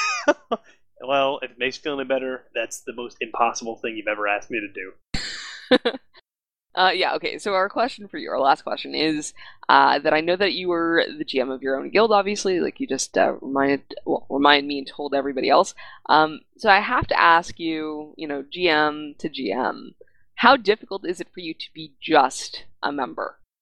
Well, if it makes you feel any better, that's the most impossible thing you've ever asked me to do. uh, yeah, okay, so our question for you, our last question is uh, that I know that you were the G M of your own guild, obviously, like you just uh, reminded, well, reminded me and told everybody else. Um, so I have to ask you, you know, G M to G M, how difficult is it for you to be just a member?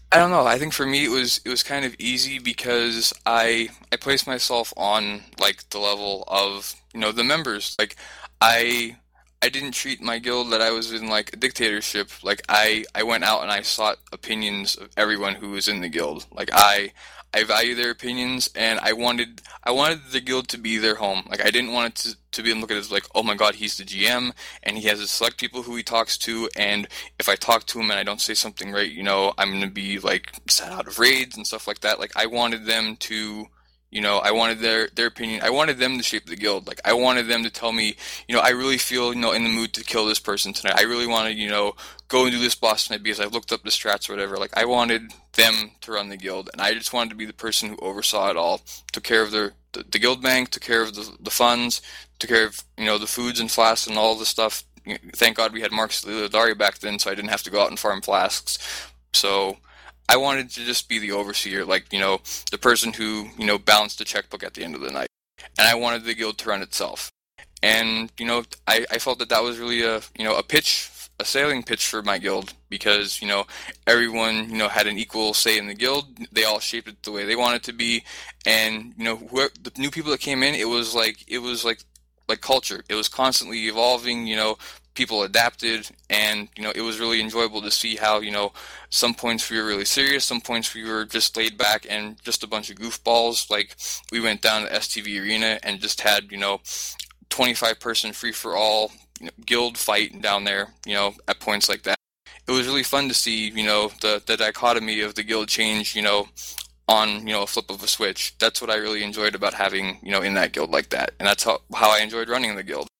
I don't know. I think for me it was it was kind of easy because I I placed myself on like the level of, you know, the members. Like I I didn't treat my guild that I was in like a dictatorship. Like I I went out and I sought opinions of everyone who was in the guild. Like I I value their opinions, and I wanted I wanted the guild to be their home. Like I didn't want it to, to be looked at as like, oh my god, he's the G M and he has to select people who he talks to, and if I talk to him and I don't say something right, you know, I'm gonna be like set out of raids and stuff like that. Like I wanted them to, you know, I wanted their their opinion. I wanted them to shape the guild. Like I wanted them to tell me, you know, I really feel, you know, in the mood to kill this person tonight. I really want to, you know, go and do this boss tonight because I've looked up the strats or whatever. Like I wanted them to run the guild, and I just wanted to be the person who oversaw it all, took care of their the, the guild bank, took care of the the funds, took care of, you know, the foods and flasks and all the stuff. Thank God we had Marcus Lilidari back then, so I didn't have to go out and farm flasks. So I wanted to just be the overseer, like, you know, the person who, you know, balanced the checkbook at the end of the night. And I wanted the guild to run itself. And, you know, I, I felt that that was really a, you know, a pitch, a sailing pitch for my guild, because, you know, everyone, you know, had an equal say in the guild. They all shaped it the way they wanted it to be. And, you know, whoever, the new people that came in, it was like, it was like, like culture. It was constantly evolving, you know, people adapted, and, you know, it was really enjoyable to see how, you know, some points we were really serious, some points we were just laid back and just a bunch of goofballs. Like, we went down to S T V Arena and just had, you know, twenty-five person free-for-all, you know, guild fight down there, you know, at points like that. It was really fun to see, you know, the, the dichotomy of the guild change, you know, on, you know, a flip of a switch. That's what I really enjoyed about having, you know, in that guild like that. And that's how, how I enjoyed running the guild.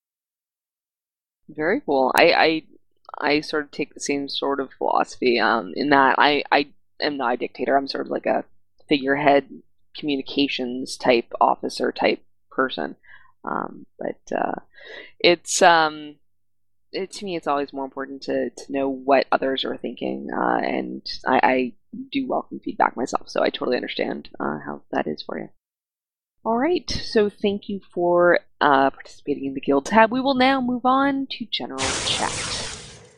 Very cool. I, I I sort of take the same sort of philosophy. Um, in that I I am not a dictator. I'm sort of like a figurehead, communications type officer type person. Um, but uh, it's um, it, to me, it's always more important to to know what others are thinking, uh, and I, I do welcome feedback myself. So I totally understand uh, how that is for you. All right, so thank you for uh, participating in the Guild tab. We will now move on to General Chat.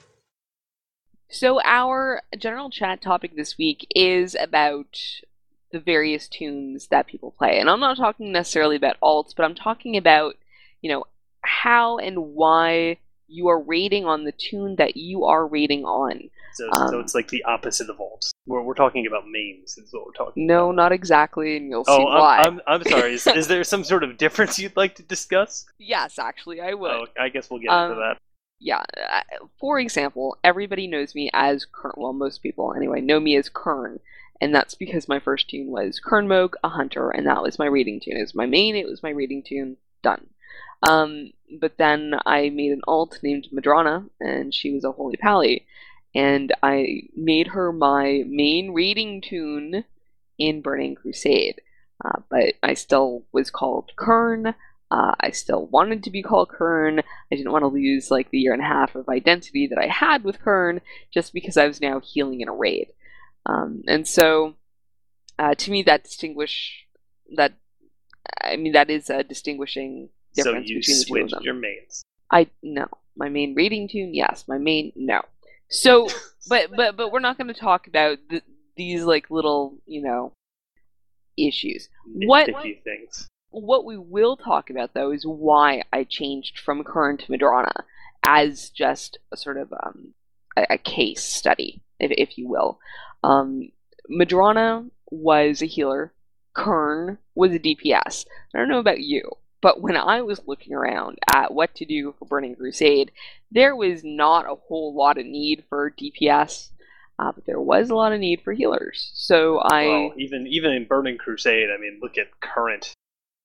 So our General Chat topic this week is about the various tunes that people play. And I'm not talking necessarily about alts, but I'm talking about, you know, how and why you are rating on the tune that you are rating on. So, um, so it's like the opposite of alts. We're, we're talking about mains is what we're talking no, about. No, not exactly, and you'll see oh, why. I'm, I'm, I'm sorry. Is, is there some sort of difference you'd like to discuss? Yes, actually, I would. Oh, I guess we'll get um, into that. Yeah, for example, everybody knows me as Kern. Well, most people, anyway, know me as Kern. And that's because my first tune was Kernmogue, a hunter, and that was my rating tune. It was my main, it was my rating tune, done. Um, but then I made an alt named Madrana, and she was a Holy Pally. And I made her my main rating tune in Burning Crusade. Uh, but I still was called Kern. Uh, I still wanted to be called Kern. I didn't want to lose like the year and a half of identity that I had with Kern just because I was now healing in a raid. Um, and so, uh, to me, that distinguish that I mean that is a distinguishing difference so you between the two of switched them. your mains. I no, my main rating tune, yes. My main, no. So, but but but we're not going to talk about th- these like little, you know, issues. What things. What we will talk about though is why I changed from Kern to Madrana as just a sort of um, a, a case study, if if you will. Um, Madrana was a healer. Kern was a D P S. I don't know about you, but when I was looking around at what to do for Burning Crusade, there was not a whole lot of need for D P S, uh, but there was a lot of need for healers. So I... Well, even, even in Burning Crusade, I mean, look at current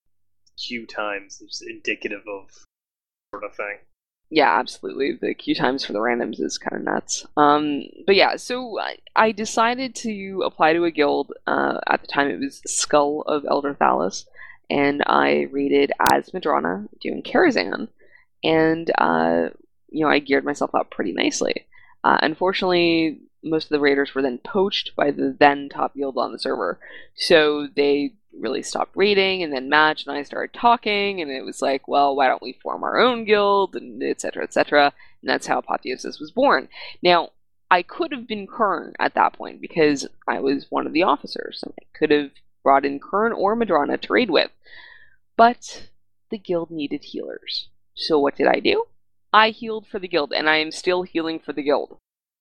queue times. It's indicative of sort of thing. Yeah, absolutely. The queue times for the randoms is kind of nuts. Um, but yeah, so I, I decided to apply to a guild. Uh, at the time, it was Skull of Elder Thalos, and I rated as Madrana, doing Karazhan, and uh, you know, I geared myself up pretty nicely. Uh, unfortunately, most of the raiders were then poached by the then top guild on the server, so they really stopped raiding, and then Match and I started talking, and it was like, well, why don't we form our own guild, and et cetera, et cetera, and that's how Apotheosis was born. Now, I could have been Kern at that point because I was one of the officers, and I could have brought in Kern or Madrona to raid with. But the guild needed healers. So what did I do? I healed for the guild, and I am still healing for the guild.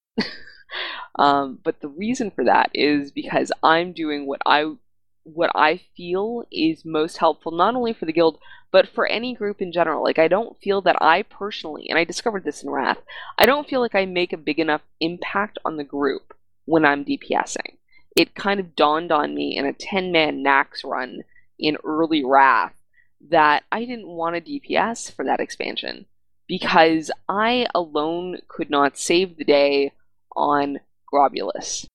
um, but the reason for that is because I'm doing what I what I feel is most helpful, not only for the guild, but for any group in general. Like, I don't feel that I personally, and I discovered this in Wrath, I don't feel like I make a big enough impact on the group when I'm DPSing. It kind of dawned on me in a ten-man Nax run in early Wrath that I didn't want to D P S for that expansion, because I alone could not save the day on Grobulus.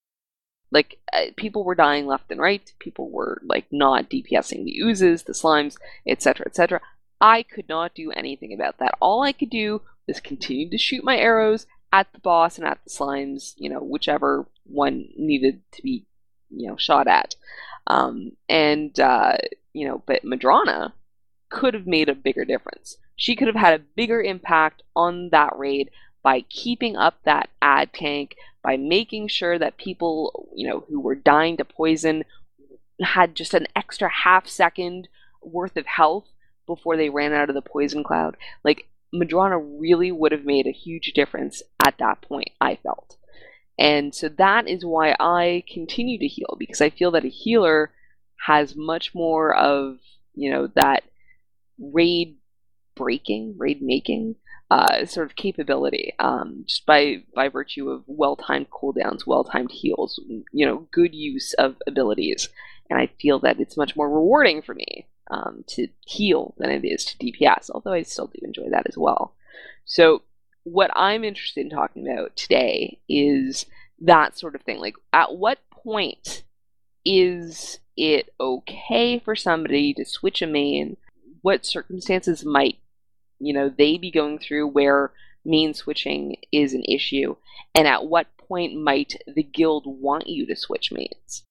Like, uh, people were dying left and right, people were, like, not DPSing the oozes, the slimes, et cetera, et cetera. I could not do anything about that. All I could do was continue to shoot my arrows at the boss and at the slimes, you know, whichever one needed to be, you know, shot at. Um, and, uh, you know, but Madrona could have made a bigger difference. She could have had a bigger impact on that raid by keeping up that ad tank, by making sure that people, you know, who were dying to poison had just an extra half second worth of health before they ran out of the poison cloud. Like, Madrona really would have made a huge difference at that point, I felt. And so that is why I continue to heal, because I feel that a healer has much more of, you know, that raid breaking, raid making uh, sort of capability, um, just by by virtue of well-timed cooldowns, well-timed heals, you know, good use of abilities. And I feel that it's much more rewarding for me um, to heal than it is to D P S, although I still do enjoy that as well. So what I'm interested in talking about today is that sort of thing. Like, at what point is it okay for somebody to switch a main? What circumstances might, you know, they be going through where main switching is an issue? And at what point might the guild want you to switch mains?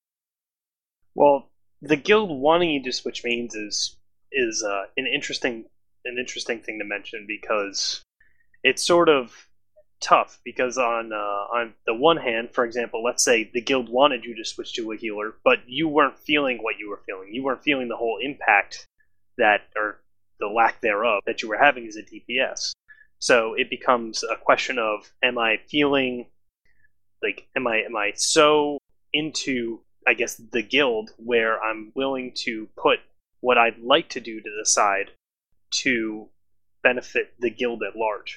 Well, the guild wanting you to switch mains is is uh, an interesting an interesting thing to mention, because it's sort of tough. Because on uh, on the one hand, for example, let's say the guild wanted you to switch to a healer, but you weren't feeling what you were feeling. You weren't feeling the whole impact that, or the lack thereof, that you were having as a D P S. So it becomes a question of, am I feeling like, am I am I so into, I guess, the guild where I'm willing to put what I'd like to do to the side to benefit the guild at large?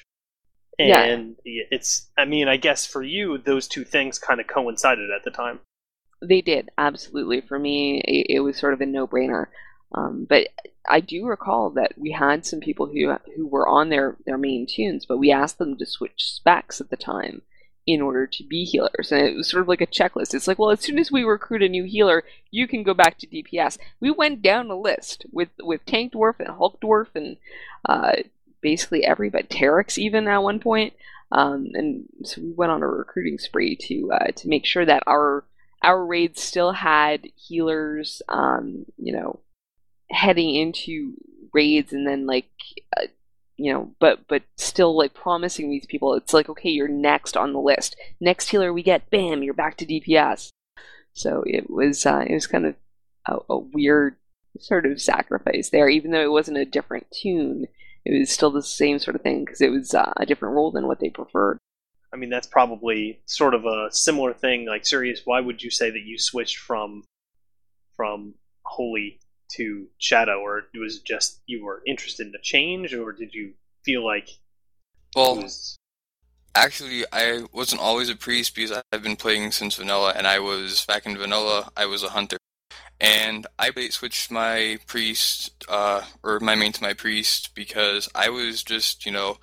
And yeah. it's, I mean, I guess for you, those two things kind of coincided at the time. They did, absolutely. For me, it, it was sort of a no-brainer. Um, but I do recall that we had some people who who were on their, their main tunes, but we asked them to switch specs at the time in order to be healers. And it was sort of like a checklist. It's like, well, as soon as we recruit a new healer, you can go back to D P S. We went down a list with, with Tank Dwarf and Hulk Dwarf and uh, basically everybody, Terex even at one point. Um, and so we went on a recruiting spree to uh, to make sure that our our raids still had healers, um, you know, heading into raids, and then like uh, you know, but but still like promising these people, it's like, okay, you're next on the list, next healer we get, bam, you're back to D P S. So it was uh, it was kind of a, a weird sort of sacrifice there, even though it wasn't a different tune. It was still the same sort of thing, because it was uh, a different role than what they preferred. I mean, that's probably sort of a similar thing. Like, Sirius, why would you say that you switched from from Holy to Shadow? Or it was just you were interested in the change, or did you feel like well it was... Actually, I wasn't always a priest, because I've been playing since vanilla, and I was back in vanilla I was a hunter, and I switched my priest uh or my main to my priest because I was just, you know,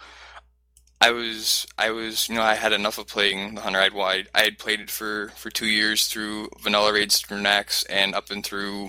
I was I was you know I had enough of playing the hunter. I'd I I had played it for for two years through vanilla raids through Nax and up and through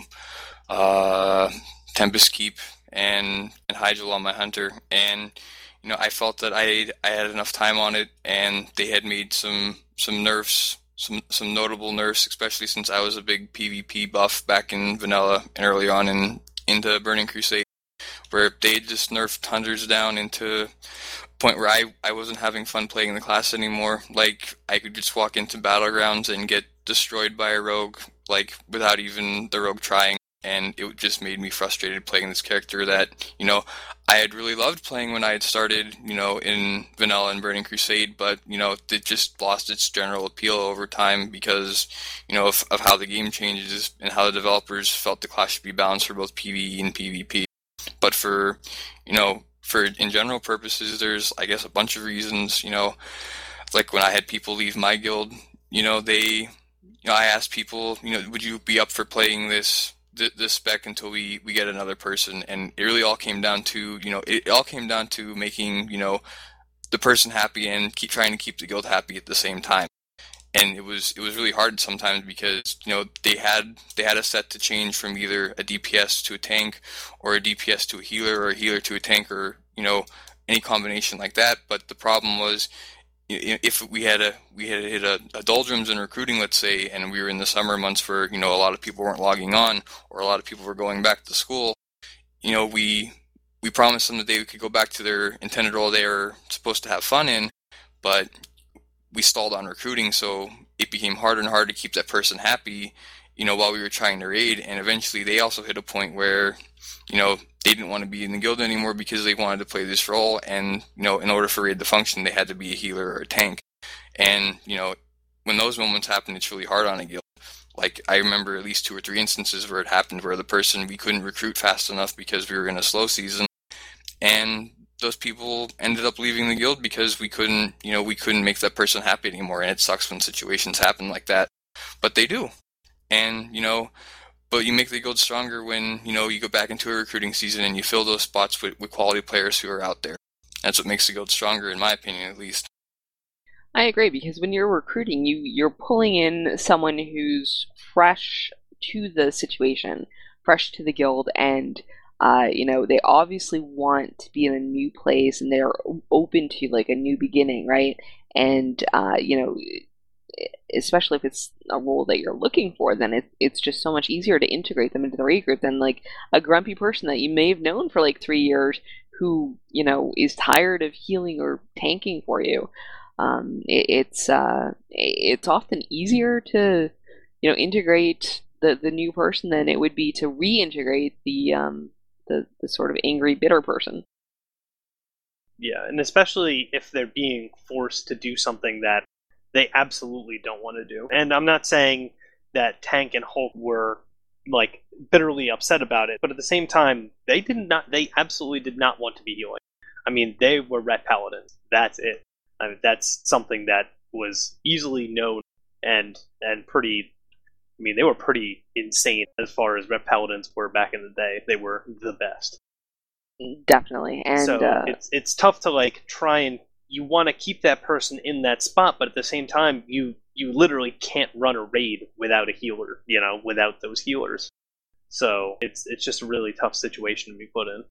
uh, Tempest Keep and, and Hyjal on my hunter, and you know I felt that I I had enough time on it, and they had made some some nerfs, some some notable nerfs, especially since I was a big PvP buff back in vanilla and early on in into Burning Crusade, where they just nerfed hunters down into point where I, I wasn't having fun playing the class anymore. Like, I could just walk into Battlegrounds and get destroyed by a rogue, like, without even the rogue trying. And it just made me frustrated playing this character that, you know, I had really loved playing when I had started, you know, in Vanilla and Burning Crusade, but, you know, it just lost its general appeal over time because, you know, of, of how the game changes and how the developers felt the class should be balanced for both PvE and PvP. But for, you know, for in general purposes, there's, I guess, a bunch of reasons, you know, like when I had people leave my guild, you know, they, you know, I asked people, you know, would you be up for playing this this spec until we, we get another person, and it really all came down to, you know, it all came down to making, you know, the person happy and keep trying to keep the guild happy at the same time. And it was it was really hard sometimes because, you know, they had they had a set to change from either a D P S to a tank, or a D P S to a healer, or a healer to a tank, or, you know, any combination like that. But the problem was, if we had a we had hit a, a doldrums in recruiting, let's say, and we were in the summer months where, you know, a lot of people weren't logging on, or a lot of people were going back to school, you know, we we promised them that they could go back to their intended role they were supposed to have fun in, but we stalled on recruiting, so it became harder and harder to keep that person happy, you know, while we were trying to raid. And eventually they also hit a point where, you know, they didn't want to be in the guild anymore because they wanted to play this role, and, you know, in order for raid to function, they had to be a healer or a tank. And, you know, when those moments happen, it's really hard on a guild. Like, I remember at least two or three instances where it happened where the person, we couldn't recruit fast enough because we were in a slow season, and those people ended up leaving the guild because we couldn't, you know, we couldn't make that person happy anymore. And it sucks when situations happen like that, but they do. And, you know, but you make the guild stronger when, you know, you go back into a recruiting season and you fill those spots with, with quality players who are out there. That's what makes the guild stronger, in my opinion, at least. I agree, because when you're recruiting, you, you're pulling in someone who's fresh to the situation, fresh to the guild, and, uh, you know, they obviously want to be in a new place, and they're open to, like, a new beginning, right? And, uh, you know, especially if it's a role that you're looking for, then it, it's just so much easier to integrate them into the raid group than, like, a grumpy person that you may have known for, like, three years who, you know, is tired of healing or tanking for you. Um, it, it's uh, it's often easier to, you know, integrate the, the new person than it would be to reintegrate the um the, the sort of angry, bitter person. Yeah, and especially if they're being forced to do something that they absolutely don't want to do. And I'm not saying that Tank and Hulk were, like, bitterly upset about it, but at the same time, they did not. They absolutely did not want to be healing. I mean, they were Ret Paladins. That's it. I mean, that's something that was easily known and and pretty. I mean, they were pretty insane as far as Ret Paladins were back in the day. They were the best. Definitely, and so uh, it's it's tough to, like, try and you want to keep that person in that spot, but at the same time, you you literally can't run a raid without a healer. You know, without those healers. So it's it's just a really tough situation to be put in.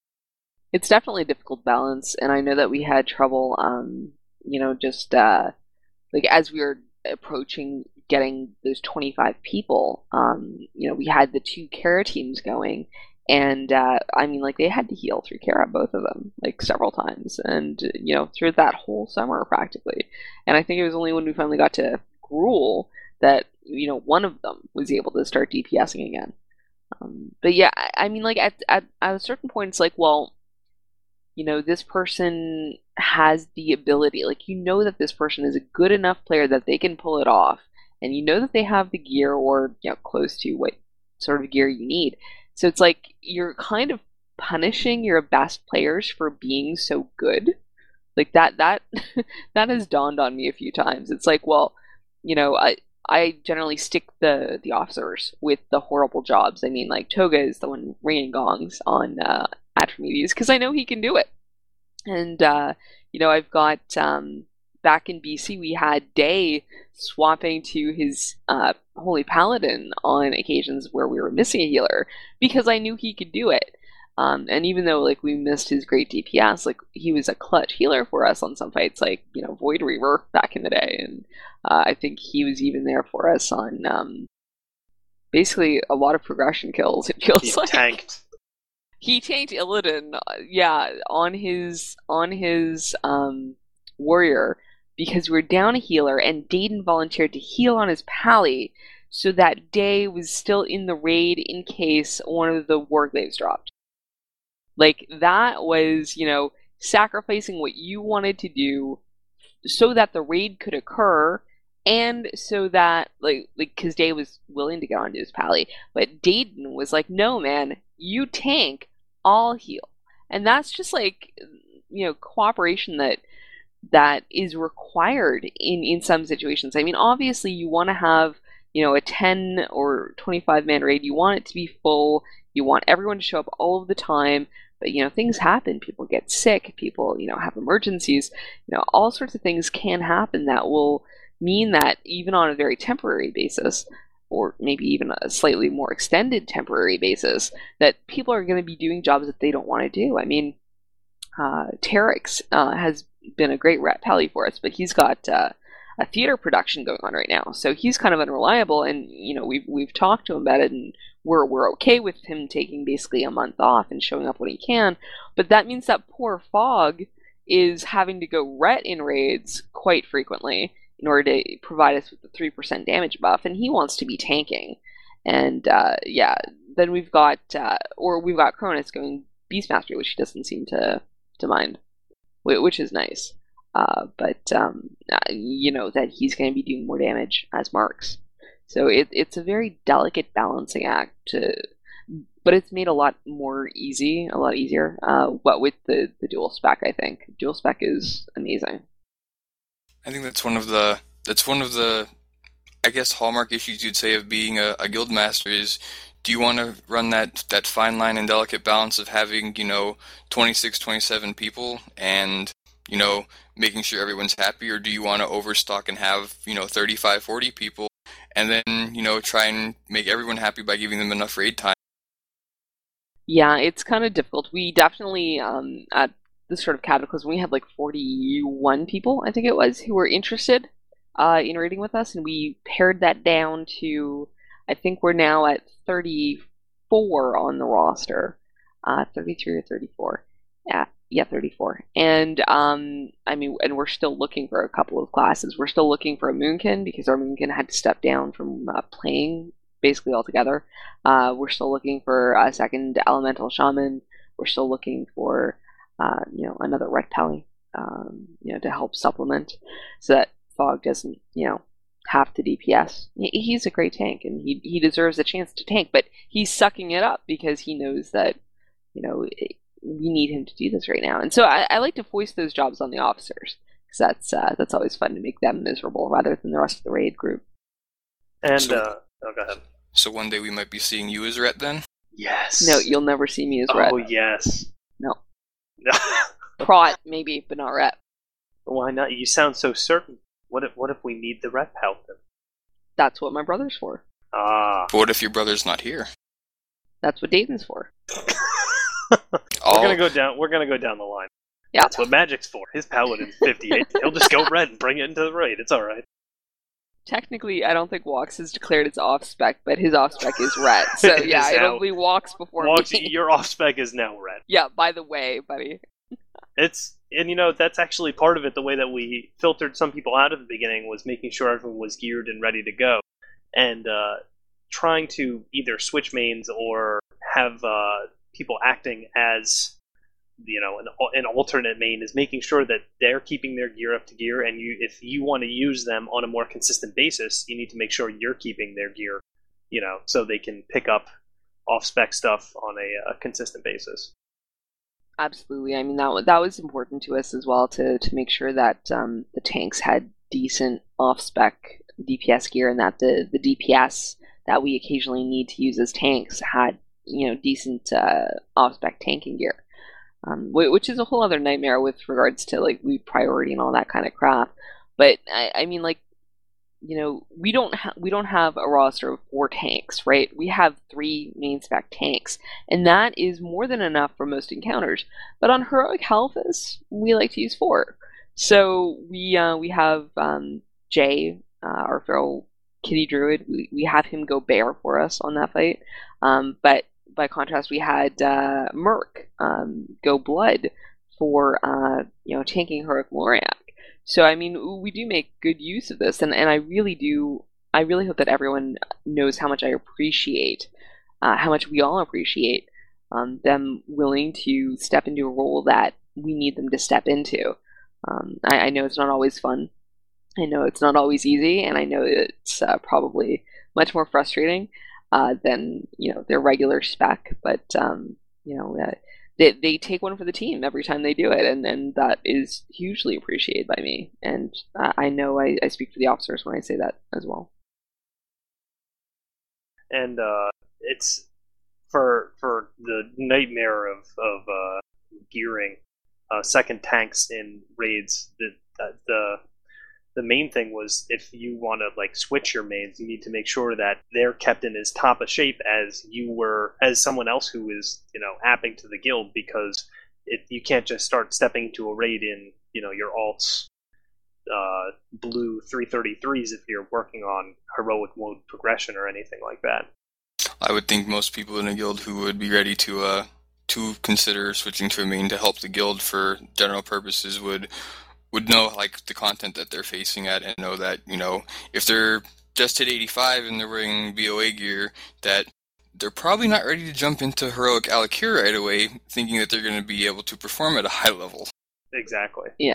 It's definitely a difficult balance, and I know that we had trouble, um, you know, just, uh, like, as we were approaching getting those twenty-five people, um, you know, we had the two Kara teams going, and, uh, I mean, like, they had to heal through Kara, both of them, like, several times, and, you know, through that whole summer, practically. And I think it was only when we finally got to Gruul that, you know, one of them was able to start DPSing again. Um, but yeah, I, I mean, like, at, at, at a certain point, it's like, well, you know, this person has the ability, like, you know that this person is a good enough player that they can pull it off, and you know that they have the gear, or, you know, close to what sort of gear you need. So it's like, you're kind of punishing your best players for being so good. Like, that, that, that has dawned on me a few times. It's like, well, you know, I, I generally stick the, the officers with the horrible jobs. I mean, like, Toga is the one ringing gongs on, uh, Atramedes, because I know he can do it. And, uh, you know, I've got, um, back in B C, we had Day swapping to his uh, Holy Paladin on occasions where we were missing a healer, because I knew he could do it. Um, and even though, like, we missed his great D P S, like, he was a clutch healer for us on some fights, like, you know, Void Reaver back in the day. And uh, I think he was even there for us on, um, basically a lot of progression kills, it feels He like. tanked. he tanked Illidan, uh, yeah, on his on his um warrior because we were down a healer, and Dayton volunteered to heal on his pally, so that Day was still in the raid in case one of the warglaves dropped. Like, that was, you know, sacrificing what you wanted to do so that the raid could occur, and so that, like, like, because Day was willing to get onto his pally, but Dayton was like, no, man, you tank, I'll heal. And that's just, like, you know, cooperation that that is required in, in some situations. I mean, obviously, you want to have, you know, a ten or twenty-five man raid, you want it to be full, you want everyone to show up all of the time, but, you know, things happen, people get sick, people, you know, have emergencies, you know, all sorts of things can happen that will mean that even on a very temporary basis, or maybe even a slightly more extended temporary basis, that people are going to be doing jobs that they don't want to do. I mean, uh, Terex uh, has been a great rat pally for us, but he's got uh, a theater production going on right now, so he's kind of unreliable, and, you know, we've we've talked to him about it, and we're we're okay with him taking basically a month off and showing up when he can, but that means that poor Fog is having to go ret in raids quite frequently in order to provide us with the three percent damage buff, and he wants to be tanking. And uh, yeah, then we've got, uh, or we've got Cronus going Beastmaster, which he doesn't seem to, to mind, which is nice. Uh, but, um, uh, you know, that he's going to be doing more damage as Marks. So it, it's a very delicate balancing act, to, but it's made a lot more easy, a lot easier, uh, what with the, the dual spec, I think. Dual spec is amazing. I think that's one of the that's one of the I guess hallmark issues you'd say of being a, a guild master is, do you want to run that that fine line and delicate balance of having, you know, twenty-six, twenty-seven people and, you know, making sure everyone's happy, or do you want to overstock and have, you know, thirty-five, forty people and then, you know, try and make everyone happy by giving them enough raid time? Yeah, it's kind of difficult. We definitely um at this sort of Cataclysm, we had like forty-one people, I think it was, who were interested uh, in raiding with us, and we pared that down to, I think we're now at thirty-four on the roster, uh, thirty-three or thirty-four, yeah, yeah, thirty-four, and um, I mean, and we're still looking for a couple of classes. We're still looking for a Moonkin, because our Moonkin had to step down from uh, playing basically altogether. Uh, we're still looking for a second Elemental Shaman. We're still looking for Uh, you know, another Ret Pally, um, you know, to help supplement, so that Fog doesn't, you know, have to D P S. He's a great tank, and he he deserves a chance to tank, but he's sucking it up because he knows that, you know, we need him to do this right now. And so I, I like to foist those jobs on the officers, because that's uh, that's always fun to make them miserable rather than the rest of the raid group. And So- uh, oh, go ahead. So one day we might be seeing you as Ret then? Yes. No, you'll never see me as Ret. Oh yes. No. Prot, maybe, but not Ret. Why not? You sound so certain. What if what if we need the rep help then? That's what my brother's for. Ah. But what if your brother's not here? That's what Dayton's for. All- We're gonna go down. We're gonna go down the line. Yeah. That's what Magic's for. His paladin's fifty-eight. He'll just go red and bring it into the raid. It's all right. Technically, I don't think Walks has declared its off spec, but his off spec is red. So It yeah, is it'll now- be Walks before Walks, me. your off spec is now red. Yeah, by the way, buddy. It's and you know that's actually part of it. The way that we filtered some people out at the beginning was making sure everyone was geared and ready to go, and uh, trying to either switch mains or have uh, people acting as, you know, an, an alternate main, is making sure that they're keeping their gear up to gear, and you, if you want to use them on a more consistent basis, you need to make sure you're keeping their gear, you know, so they can pick up off-spec stuff on a, a consistent basis. Absolutely. I mean, that was, that was important to us as well, to, to make sure that um, the tanks had decent off-spec D P S gear, and that the, the D P S that we occasionally need to use as tanks had, you know, decent uh, off-spec tanking gear. Um, which is a whole other nightmare with regards to, like, weed priority and all that kind of crap. But I, I mean, like, you know, we don't ha- we don't have a roster of four tanks, right? We have three main spec tanks, and that is more than enough for most encounters. But on Heroic Halphas, we like to use four. So we uh, we have um, Jay, uh, our feral kitty druid. We we have him go bear for us on that fight. Um, but by contrast, we had uh, Merc um, go Blood for uh, you know tanking Heroic Loriak. So I mean, we do make good use of this, and, and I really do. I really hope that everyone knows how much I appreciate, uh, how much we all appreciate um, them willing to step into a role that we need them to step into. Um, I, I know it's not always fun. I know it's not always easy, and I know it's uh, probably much more frustrating uh, than you know their regular spec. But um, you know, uh, they they take one for the team every time they do it, and, and that is hugely appreciated by me. And uh, I know I, I speak for the officers when I say that as well. And uh, it's for for the nightmare of of uh, gearing uh, second tanks in raids. The uh, the the main thing was if you want to like switch your mains, you need to make sure that they're kept in as top of shape as you were as someone else who is you know apping to the guild, because it, you can't just start stepping into a raid in you know your alts uh, blue three thirty-threes if you're working on heroic mode progression or anything like that. I would think most people in a guild who would be ready to uh, to consider switching to a main to help the guild for general purposes would would know like the content that they're facing at, and know that you know if they're just hit eighty-five and they're wearing B O A gear, that they're probably not ready to jump into heroic Alakir right away, thinking that they're going to be able to perform at a high level. Exactly. Yeah.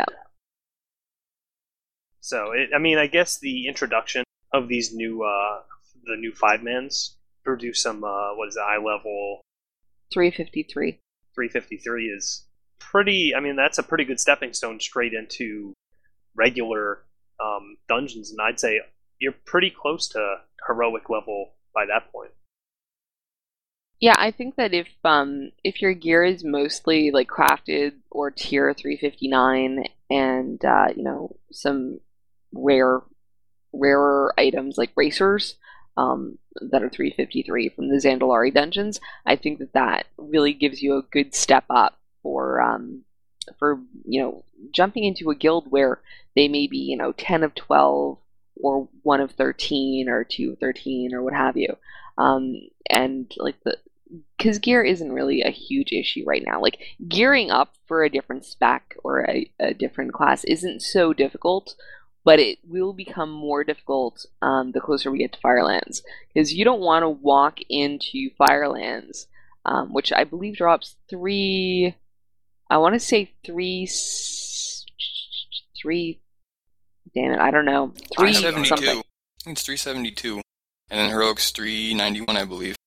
So, it, I mean, I guess the introduction of these new, uh, the new five-mans produce some, uh, what is it, eye-level... three fifty-three. three fifty-three is pretty, I mean, that's a pretty good stepping stone straight into regular um, dungeons, and I'd say you're pretty close to heroic level by that point. Yeah, I think that if um if your gear is mostly like crafted or tier three fifty-nine and uh, you know some rare rarer items like racers um that are three fifty-three from the Zandalari dungeons, I think that that really gives you a good step up for um for you know jumping into a guild where they may be you know ten of twelve or one of thirteen or two of thirteen or what have you. Um, and like the, because gear isn't really a huge issue right now. Like gearing up for a different spec or a, a different class isn't so difficult, but it will become more difficult um, the closer we get to Firelands, because you don't want to walk into Firelands, um, which I believe drops three. I want to say three, three. Damn it, I don't know. Three something. I think it's three seventy-two. And then Heroic's three ninety-one, I believe.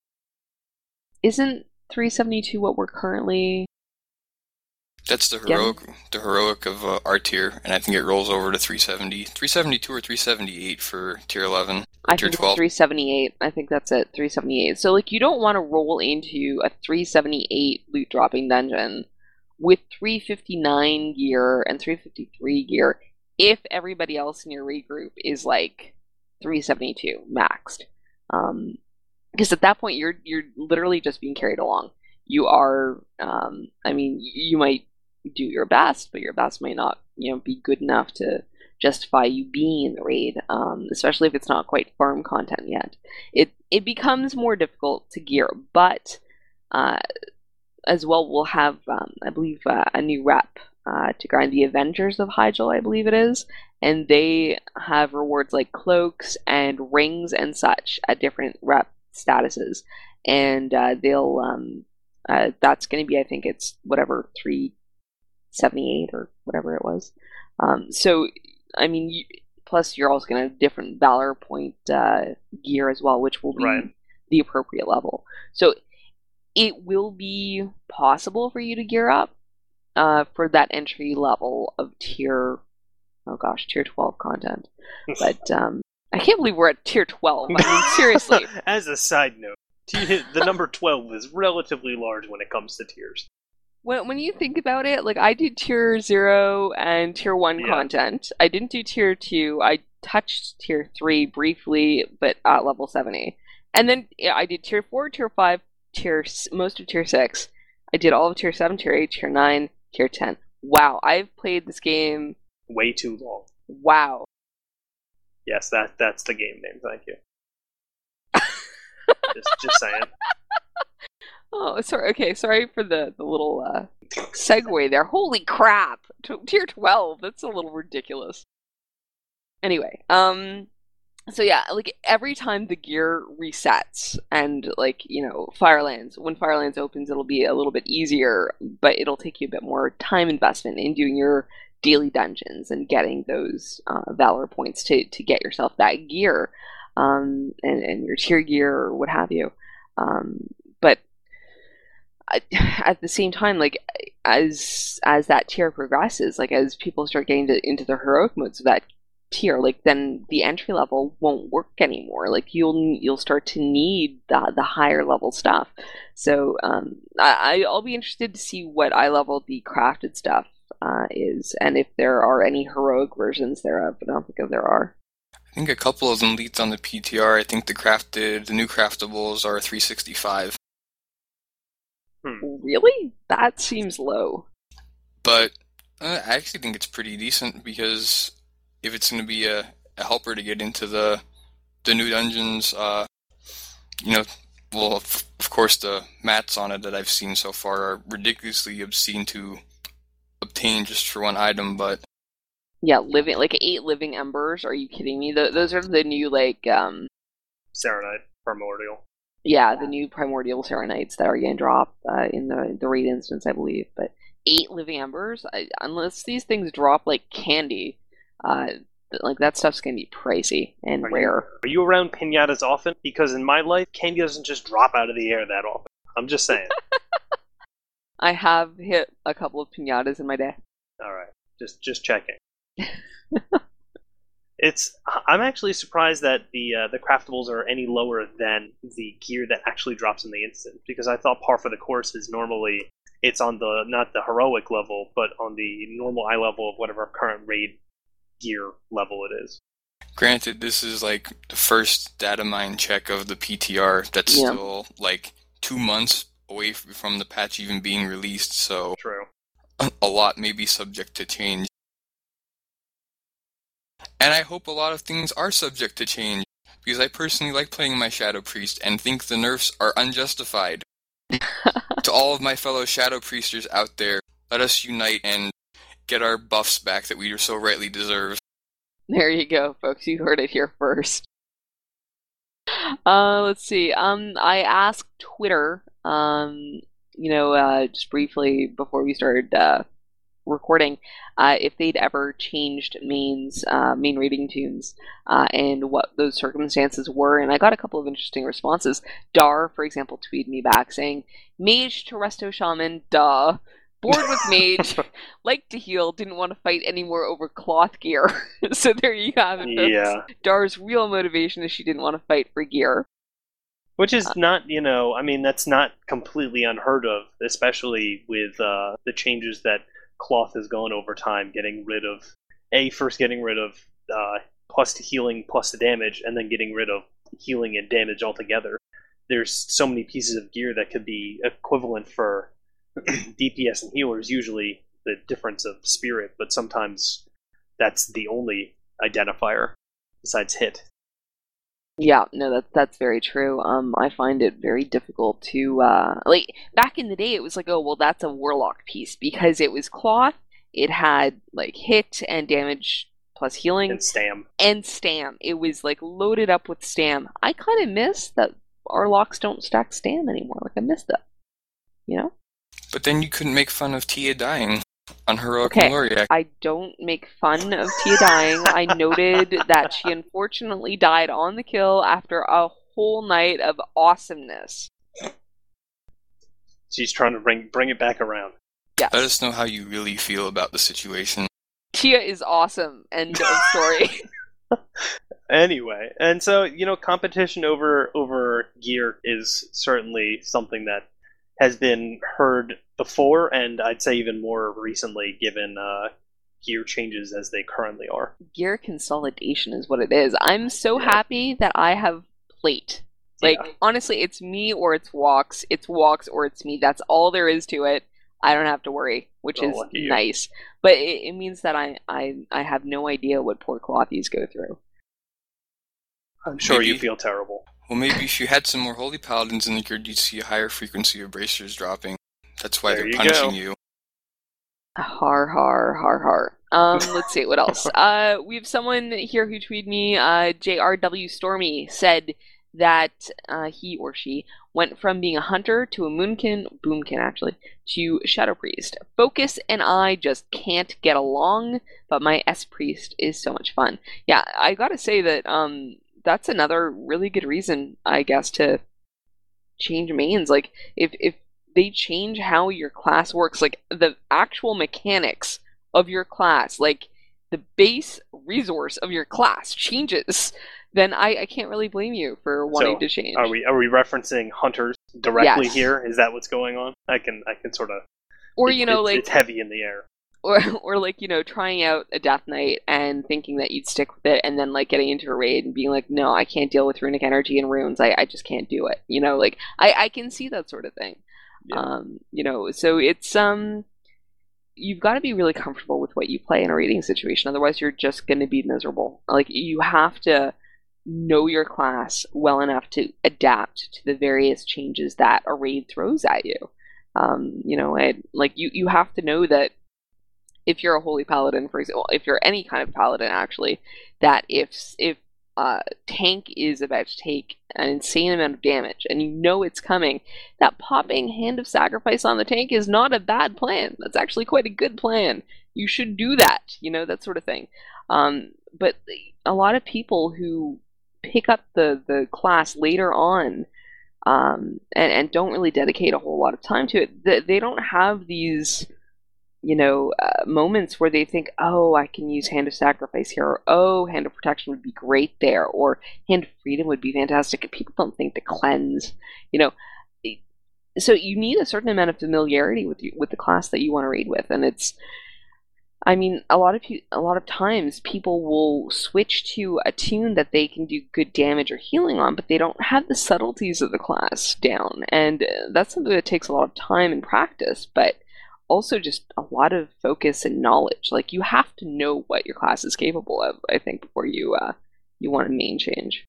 Isn't three seventy-two what we're currently... That's the heroic getting? the heroic of uh, our tier, and I think it rolls over to three seventy. three seventy-two or three seventy-eight for tier eleven. Or I tier think twelve. It's three seventy-eight. I think that's it, three seventy-eight. So, like, you don't want to roll into a three seventy-eight loot dropping dungeon with three fifty-nine gear and three fifty-three gear if everybody else in your raid group is, like, three seventy-two maxed, um, because at that point you're you're literally just being carried along. You are, um, I mean, you might do your best, but your best might not, you know, be good enough to justify you being in the raid, um, especially if it's not quite farm content yet. It it becomes more difficult to gear, but uh, as well we'll have, um, I believe, uh, a new rep uh, to grind the Avengers of Hyjal, I believe it is. And they have rewards like cloaks and rings and such at different rep statuses. And uh, they'll, um, uh, that's going to be, I think it's whatever, three seventy-eight or whatever it was. Um, so, I mean, you, plus you're also going to have different Valor Point uh, gear as well, which will be right. the appropriate level. So it will be possible for you to gear up uh, for that entry level of tier oh gosh, tier twelve content. But um, I can't believe we're at tier twelve. I mean, seriously. As a side note, t- the number twelve is relatively large when it comes to tiers. When when you think about it, like I did tier zero and tier one Yeah. content. I didn't do tier two. I touched tier three briefly, but at level seventy. And then yeah, I did tier four, tier five, tier s- most of tier six. I did all of tier seven, tier eight, tier nine, tier ten. Wow, I've played this game Way too long. Wow. Yes, that that's the game name. Thank you. just, just saying. Oh, sorry. Okay, sorry for the, the little uh, segue there. Holy crap! T- tier twelve. That's a little ridiculous. Anyway, um, so yeah, like every time the gear resets and like, you know, Firelands, when Firelands opens, it'll be a little bit easier, but it'll take you a bit more time investment in doing your daily dungeons and getting those uh, Valor points to, to get yourself that gear, um, and, and your tier gear or what have you. Um, but I, at the same time, like as as that tier progresses, like as people start getting to, into the heroic modes of that tier, like then the entry level won't work anymore. Like you'll you'll start to need the the higher level stuff. So um, I I'll be interested to see what eye level the crafted stuff uh, is, and if there are any heroic versions thereof. But I don't think there are. I think a couple of them leaked on the P T R. I think the crafted, the new craftables are three sixty-five. Hmm. Really? That seems low. But uh, I actually think it's pretty decent because if it's going to be a, a helper to get into the the new dungeons, uh, you know, well, of, of course the mats on it that I've seen so far are ridiculously obscene to obtain just for one item, but Yeah, living like eight living embers. Are you kidding me? Th- those are the new like um Serenite, Primordial. yeah, the new primordial Serenites that are going to drop uh, in the the raid instance, I believe. But eight living embers, I, unless these things drop like candy, uh, like that stuff's going to be pricey and Are rare. you, are you around pinatas often? Because in my life, candy doesn't just drop out of the air that often. I'm just saying. I have hit a couple of pinatas in my day. All right, just just checking. It's. I'm actually surprised that the uh, the craftables are any lower than the gear that actually drops in the instant, because I thought par for the course is normally it's on the not the heroic level, but on the normal eye level of whatever current raid gear level it is. granted, this is like the first data mine check of the P T R that's Yeah. still like two months away f- from the patch even being released, so True. a lot may be subject to change. And I hope a lot of things are subject to change, because I personally like playing my Shadow Priest and think the nerfs are unjustified. To all of my fellow Shadow Priesters out there, let us unite and get our buffs back that we so rightly deserve. There you go, folks. You heard it here first. Uh, let's see. Um, I asked Twitter, um, you know, uh, just briefly before we started uh, recording, uh, if they'd ever changed mains, uh, main raiding tunes, uh, and what those circumstances were, and I got a couple of interesting responses. Dar, for example, tweeted me back saying, "Mage to Resto Shaman, duh. Bored with Mage, liked to heal, didn't want to fight anymore over cloth gear." So there you have it, folks. Yeah. Dar's real motivation is she didn't want to fight for gear. Which is not, you know, I mean, that's not completely unheard of, especially with uh, the changes that Cloth has gone over time, getting rid of, A, first getting rid of uh, plus to healing, plus to damage, and then getting rid of healing and damage altogether. There's so many pieces of gear that could be equivalent for D P S and healers, usually the difference of spirit, but sometimes that's the only identifier besides hit. Yeah, no, that that's very true. Um, I find it very difficult to uh, like back in the day. It was like, oh well, that's a warlock piece because it was cloth. It had like hit and damage plus healing And Stam. and stam. It was like loaded up with stam. I kind of miss that our locks don't stack stam anymore. Like I miss that, you know. But then you couldn't make fun of Tia dying on Heroic Okay, Maloriak. I don't make fun of Tia dying. I noted that she unfortunately died on the kill after a whole night of awesomeness. She's trying to bring bring it back around. Yes. Let us know how you really feel about the situation. Tia is awesome. End of story. Anyway, and so, you know, competition over over gear is certainly something that has been heard before, and I'd say even more recently, given uh, gear changes as they currently are. Gear consolidation is what it is. I'm so Yeah. happy that I have plate. Like, Yeah. honestly, it's me or it's walks. It's walks or it's me. That's all there is to it. I don't have to worry, which Oh, is lucky you. nice. But it, it means that I, I I have no idea what poor clothies go through. I'm sure you Maybe- feel terrible. Well, maybe if you had some more Holy Paladins in the guild, you'd see a higher frequency of bracers dropping. That's why There they're you punishing go. you. Har har har har. Um, let's see what else. Uh, we have someone here who tweeted me. Uh, J R W Stormy said that uh, he or she went from being a hunter to a moonkin, boomkin actually, to shadow priest. Focus and I just can't get along, but my S priest is so much fun. Yeah, I gotta say that um, that's another really good reason, I guess, to change mains. Like if if they change how your class works, like the actual mechanics of your class, like the base resource of your class changes, then I, I can't really blame you for wanting So, to change. Are we are we referencing hunters directly Yes. here? Is that what's going on? I can I can sort of. Or it- you know, it's, like it's heavy in the air. or or like you know, trying out a Death Knight and thinking that you'd stick with it, and then like getting into a raid and being like, no, I can't deal with runic energy and runes. I, I just can't do it. You know, like I, I can see that sort of thing. Yeah. Um, you know, so it's um, you've got to be really comfortable with what you play in a raiding situation. Otherwise, you're just going to be miserable. Like you have to know your class well enough to adapt to the various changes that a raid throws at you. Um, you know, and like you, you have to know that if you're a holy paladin, for example, if you're any kind of paladin, actually, that if if uh, tank is about to take an insane amount of damage and you know it's coming, that popping Hand of Sacrifice on the tank is not a bad plan. That's actually quite a good plan. You should do that, you know, that sort of thing. Um, but a lot of people who pick up the, the class later on um, and, and don't really dedicate a whole lot of time to it, they, they don't have these, you know, uh, moments where they think, oh, I can use Hand of Sacrifice here, or oh, Hand of Protection would be great there, or Hand of Freedom would be fantastic. People don't think to cleanse, you know. So you need a certain amount of familiarity with you, with the class that you want to raid with, and it's, I mean, a lot of pe- a lot of times people will switch to a tune that they can do good damage or healing on, but they don't have the subtleties of the class down, and uh, that's something that takes a lot of time and practice, but also just a lot of focus and knowledge. Like you have to know what your class is capable of, I think, before you uh, you want a main change.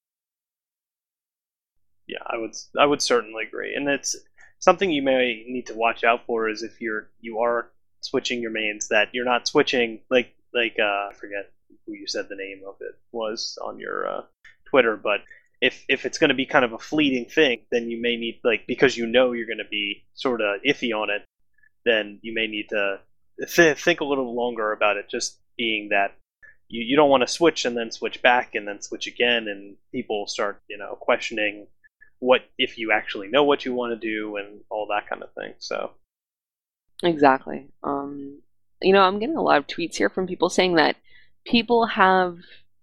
Yeah, I would I would certainly agree, and it's something you may need to watch out for is if you're you are switching your mains, that you're not switching like like uh, I forget who you said the name of it was on your uh, Twitter, but if if it's going to be kind of a fleeting thing, then you may need, like, because you know you're going to be sort of iffy on it, then you may need to th- think a little longer about it, just being that you, you don't want to switch and then switch back and then switch again, and people start, you know, questioning what if you actually know what you want to do and all that kind of thing. So Exactly. Um, you know, I'm getting a lot of tweets here from people saying that people have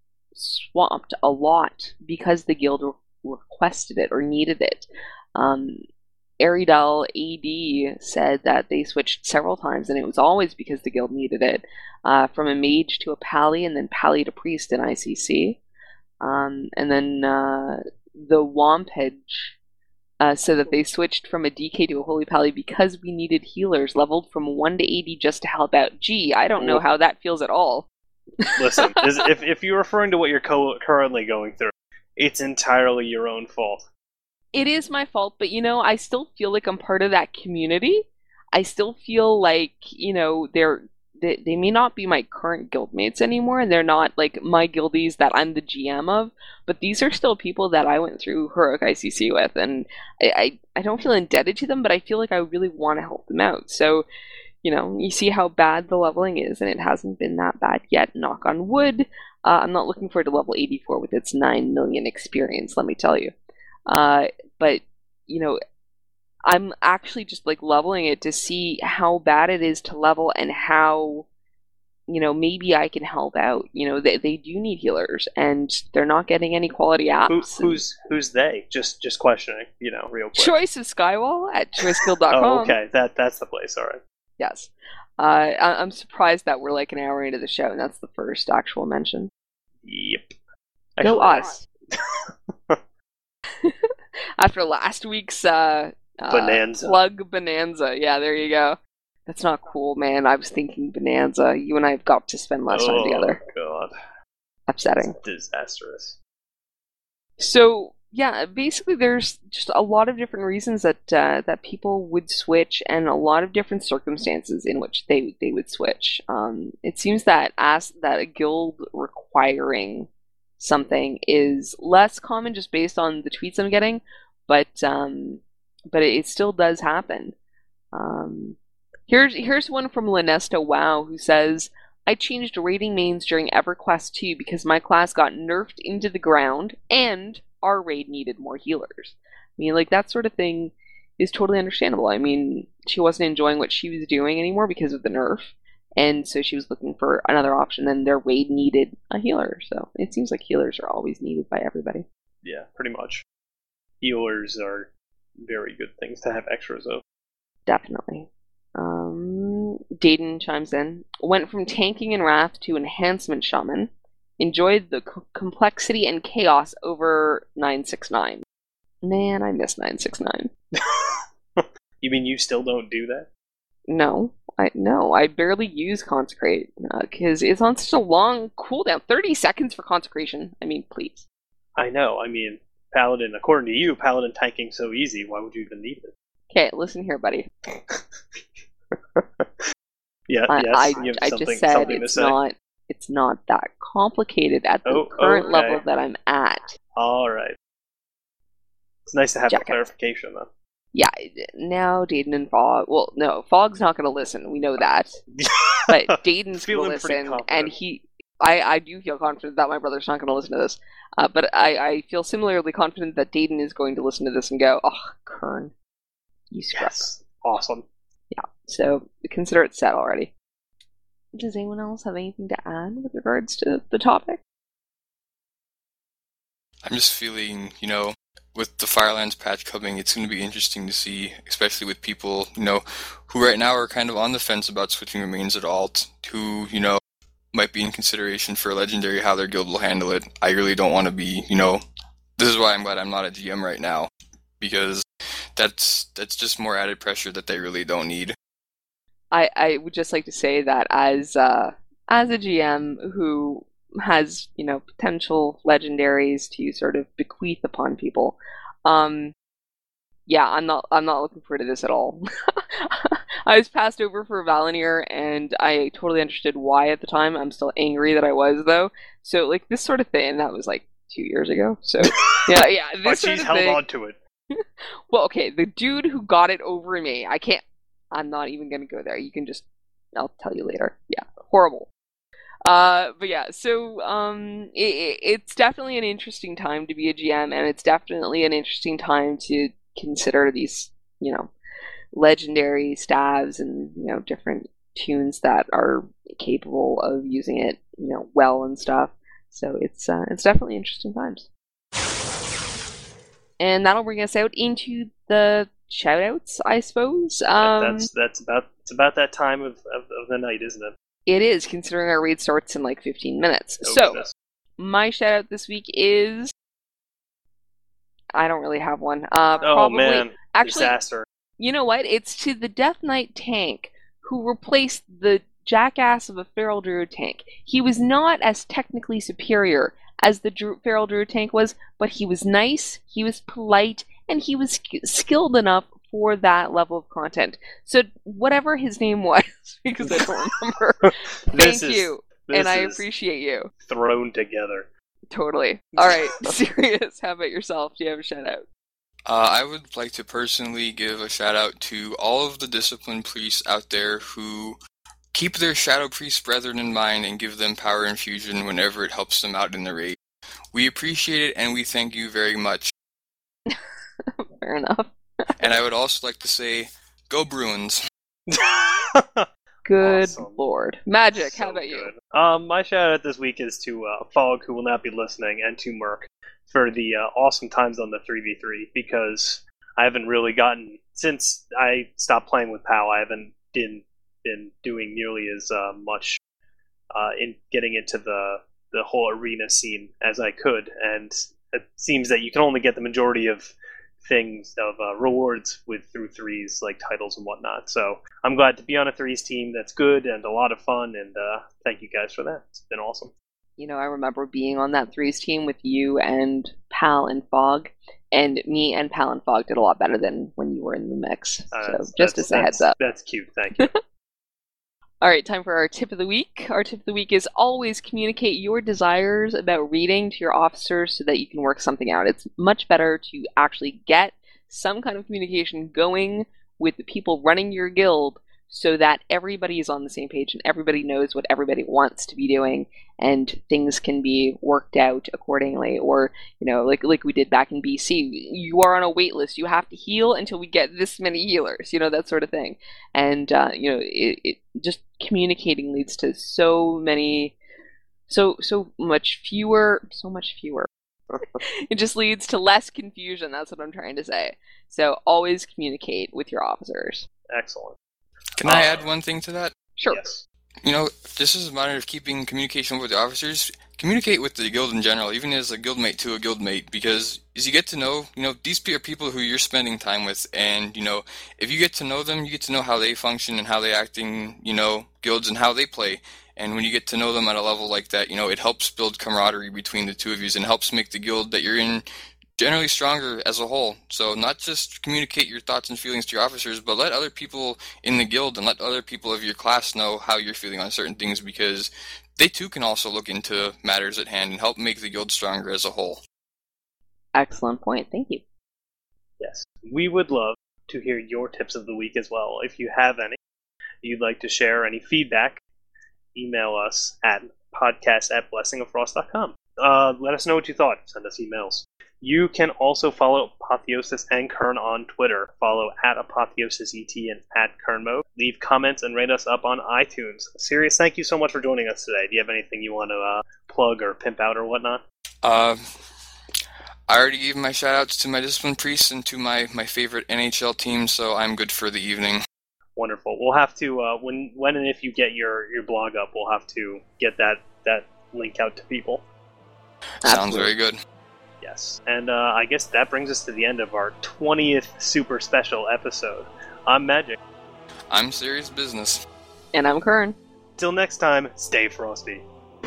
swapped a lot because the guild re- requested it or needed it. Um, Aridel A D said that they switched several times, and it was always because the guild needed it. Uh, from a mage to a pally, and then pally to priest in I C C. Um, and then uh, the Wampedge uh, said that they switched from a D K to a holy pally because we needed healers leveled from one to eighty just to help out. Gee, I don't know how that feels at all. listen, is, if if you're referring to what you're co- currently going through, it's entirely your own fault. It is my fault, but you know, I still feel like I'm part of that community. I still feel like, you know, they're they, they may not be my current guildmates anymore, and they're not like my guildies that I'm the G M of, but these are still people that I went through heroic I C C with, and I, I, I don't feel indebted to them, but I feel like I really want to help them out. So, you know, you see how bad the leveling is, and it hasn't been that bad yet, knock on wood. Uh, I'm not looking forward to level eighty-four with its nine million experience, let me tell you. Uh, but, you know, I'm actually just like leveling it to see how bad it is to level and how, you know, maybe I can help out. You know, they, they do need healers, and they're not getting any quality apps. Who, who's who's they? Just just questioning, you know, real quick. Choice of Skywall at choice guild dot com. Oh, okay, that that's the place. All right. Yes. Uh, I, I'm surprised that we're like an hour into the show, and that's the first actual mention. Yep. Go Actually, us. After last week's uh, uh, Bonanza. plug bonanza. Yeah, there you go. That's not cool, man. I was thinking bonanza. You and I have got to spend less time Oh together. God, Upsetting. it's disastrous. So, yeah, basically there's just a lot of different reasons that uh, that people would switch, and a lot of different circumstances in which they they would switch. Um, it seems that as that a guild requiring something is less common just based on the tweets I'm getting, but um, but it, it still does happen. Um, here's here's one from Linesto Wow who says, I changed raiding mains during EverQuest two because my class got nerfed into the ground and our raid needed more healers. I mean, like, that sort of thing is totally understandable. I mean, she wasn't enjoying what she was doing anymore because of the nerf, and so she was looking for another option, and their raid needed a healer. So it seems like healers are always needed by everybody. Yeah, pretty much. Healers are very good things to have extras of. Definitely. Um, Dayton chimes in. Went from tanking and wrath to enhancement shaman. Enjoyed the c- complexity and chaos over nine six nine. Man, I miss nine six nine. You mean you still don't do that? No, I no, I barely use consecrate because uh, it's on such a long cooldown. Thirty seconds for consecration. I mean, please. I know. I mean, paladin. According to you, paladin tanking's so easy. Why would you even need it? Okay, listen here, buddy. yeah, I, yes. I, you have I something, just said something it's to say. not. It's not that complicated at the Oh, current okay. level that I'm at. All right. It's nice to have Jack that clarification, though. Yeah, now Dayton and Fog. Well, no, Fog's not going to listen. We know that. But Dayton's going to Feeling pretty listen, confident. and he. I, I do feel confident that my brother's not going to listen to this. Uh, but I, I feel similarly confident that Dayton is going to listen to this and go, oh, Kern, you scrub. Yes. Awesome. Yeah, so consider it set already. Does anyone else have anything to add with regards to the topic? I'm just feeling, you know, with the Firelands patch coming, it's going to be interesting to see, especially with people, you know, who right now are kind of on the fence about switching remains at alt, who, you know, might be in consideration for Legendary, how their guild will handle it. I really don't want to be, you know, this is why I'm glad I'm not a G M right now, because that's that's just more added pressure that they really don't need. I, I would just like to say that as uh, as a G M who has, you know, potential legendaries to sort of bequeath upon people, um, yeah, I'm not I'm not looking forward to this at all. I was passed over for Valinir, and I totally understood why at the time. I'm still angry that I was, though. So, like, this sort of thing, that was like two years ago. So, yeah, yeah, this But sort she's of held thing. on to it. Well, okay, the dude who got it over me, I can't. I'm not even going to go there. You can just, I'll tell you later. Yeah, horrible. Uh, but yeah, so um, it, it's definitely an interesting time to be a G M, and it's definitely an interesting time to consider these, you know, legendary stabs and, you know, different tunes that are capable of using it, you know, well and stuff. So it's uh, it's definitely interesting times. And that'll bring us out into the shoutouts, I suppose. Um, that's that's about it's about that time of, of, of the night, isn't it? It is, considering our raid starts in like fifteen minutes. Oh, so, goodness. my shoutout this week is... I don't really have one. Uh, Oh probably, man, actually, disaster. you know what? It's to the Death Knight tank who replaced the jackass of a Feral Druid tank. He was not as technically superior as the Dru- Feral Druid tank was, but he was nice, he was polite, and he was sk- skilled enough for that level of content. So whatever his name was, because I don't remember, thank This is- you, this and I is appreciate you. Thrown together. Totally. Alright, Sirius, how about yourself? Do you have a shout out? Uh, I would like to personally give a shout out to all of the disciplined priests out there who keep their Shadow Priest brethren in mind and give them power infusion whenever it helps them out in the raid. We appreciate it and we thank you very much. Fair enough. And I would also like to say, go Bruins. Good Awesome. lord. Magic, So how about you? good. Um, my shout out this week is to uh, Fog, who will not be listening, and to Merc for the uh, awesome times on the three v three, because I haven't really gotten, since I stopped playing with POW, I haven't been, been doing nearly as uh, much uh, in getting into the, the whole arena scene as I could, and it seems that you can only get the majority of things of uh, rewards with through threes, like titles and whatnot. So I'm glad to be on a threes team that's good and a lot of fun, and uh, thank you guys for that. It's been awesome. You know, I remember being on that threes team with you and Pal, and Fog. And me and Pal and Fog did a lot better than when you were in the mix. Uh, So that's- just that's- as a heads up. That's cute. Thank you. All right, time for our tip of the week. Our tip of the week is always communicate your desires about reading to your officers so that you can work something out. It's much better to actually get some kind of communication going with the people running your guild so that everybody is on the same page and everybody knows what everybody wants to be doing and things can be worked out accordingly. Or, you know, like like we did back in B C, you are on a wait list. You have to heal until we get this many healers, you know, that sort of thing. And, uh, you know, it, it just communicating leads to so many, so, so much fewer, so much fewer. It just leads to less confusion. That's what I'm trying to say. So always communicate with your officers. Excellent. Can I Uh, add one thing to that? Sure. Yes. You know, this is a matter of keeping communication with the officers. Communicate with the guild in general, even as a guildmate to a guildmate, because as you get to know, you know, these are people who you're spending time with, and, you know, if you get to know them, you get to know how they function and how they act in, you know, guilds and how they play. And when you get to know them at a level like that, you know, it helps build camaraderie between the two of you and helps make the guild that you're in generally stronger as a whole. So not just communicate your thoughts and feelings to your officers, but let other people in the guild and let other people of your class know how you're feeling on certain things, because they too can also look into matters at hand and help make the guild stronger as a whole. Excellent point. Thank you. Yes. We would love to hear your tips of the week as well. If you have any, you'd like to share any feedback, email us at podcast at blessing of frost dot com. Uh, let us know what you thought. Send us emails. You can also follow Apotheosis and Kern on Twitter. Follow at ApotheosisET and at KernMode. Leave comments and rate us up on iTunes. Sirius, thank you so much for joining us today. Do you have anything you want to uh, plug or pimp out or whatnot? Uh, I already gave my shout-outs to my Discipline Priests and to my, my favorite N H L team, so I'm good for the evening. Wonderful. We'll have to, uh, when when and if you get your, your blog up, we'll have to get that, that link out to people. Sounds very good. Yes. And uh, I guess that brings us to the end of our twentieth super special episode. I'm Magic. I'm serious business. And I'm Kern. Till next time, stay frosty.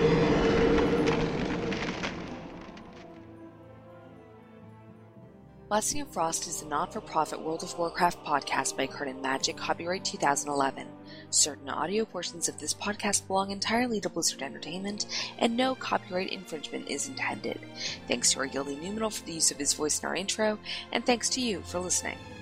Blessing of Frost is a not-for-profit World of Warcraft podcast by Kern and Magic, copyright two thousand eleven. Certain audio portions of this podcast belong entirely to Blizzard Entertainment, and no copyright infringement is intended. Thanks to our guildie Numenal for the use of his voice in our intro, and thanks to you for listening.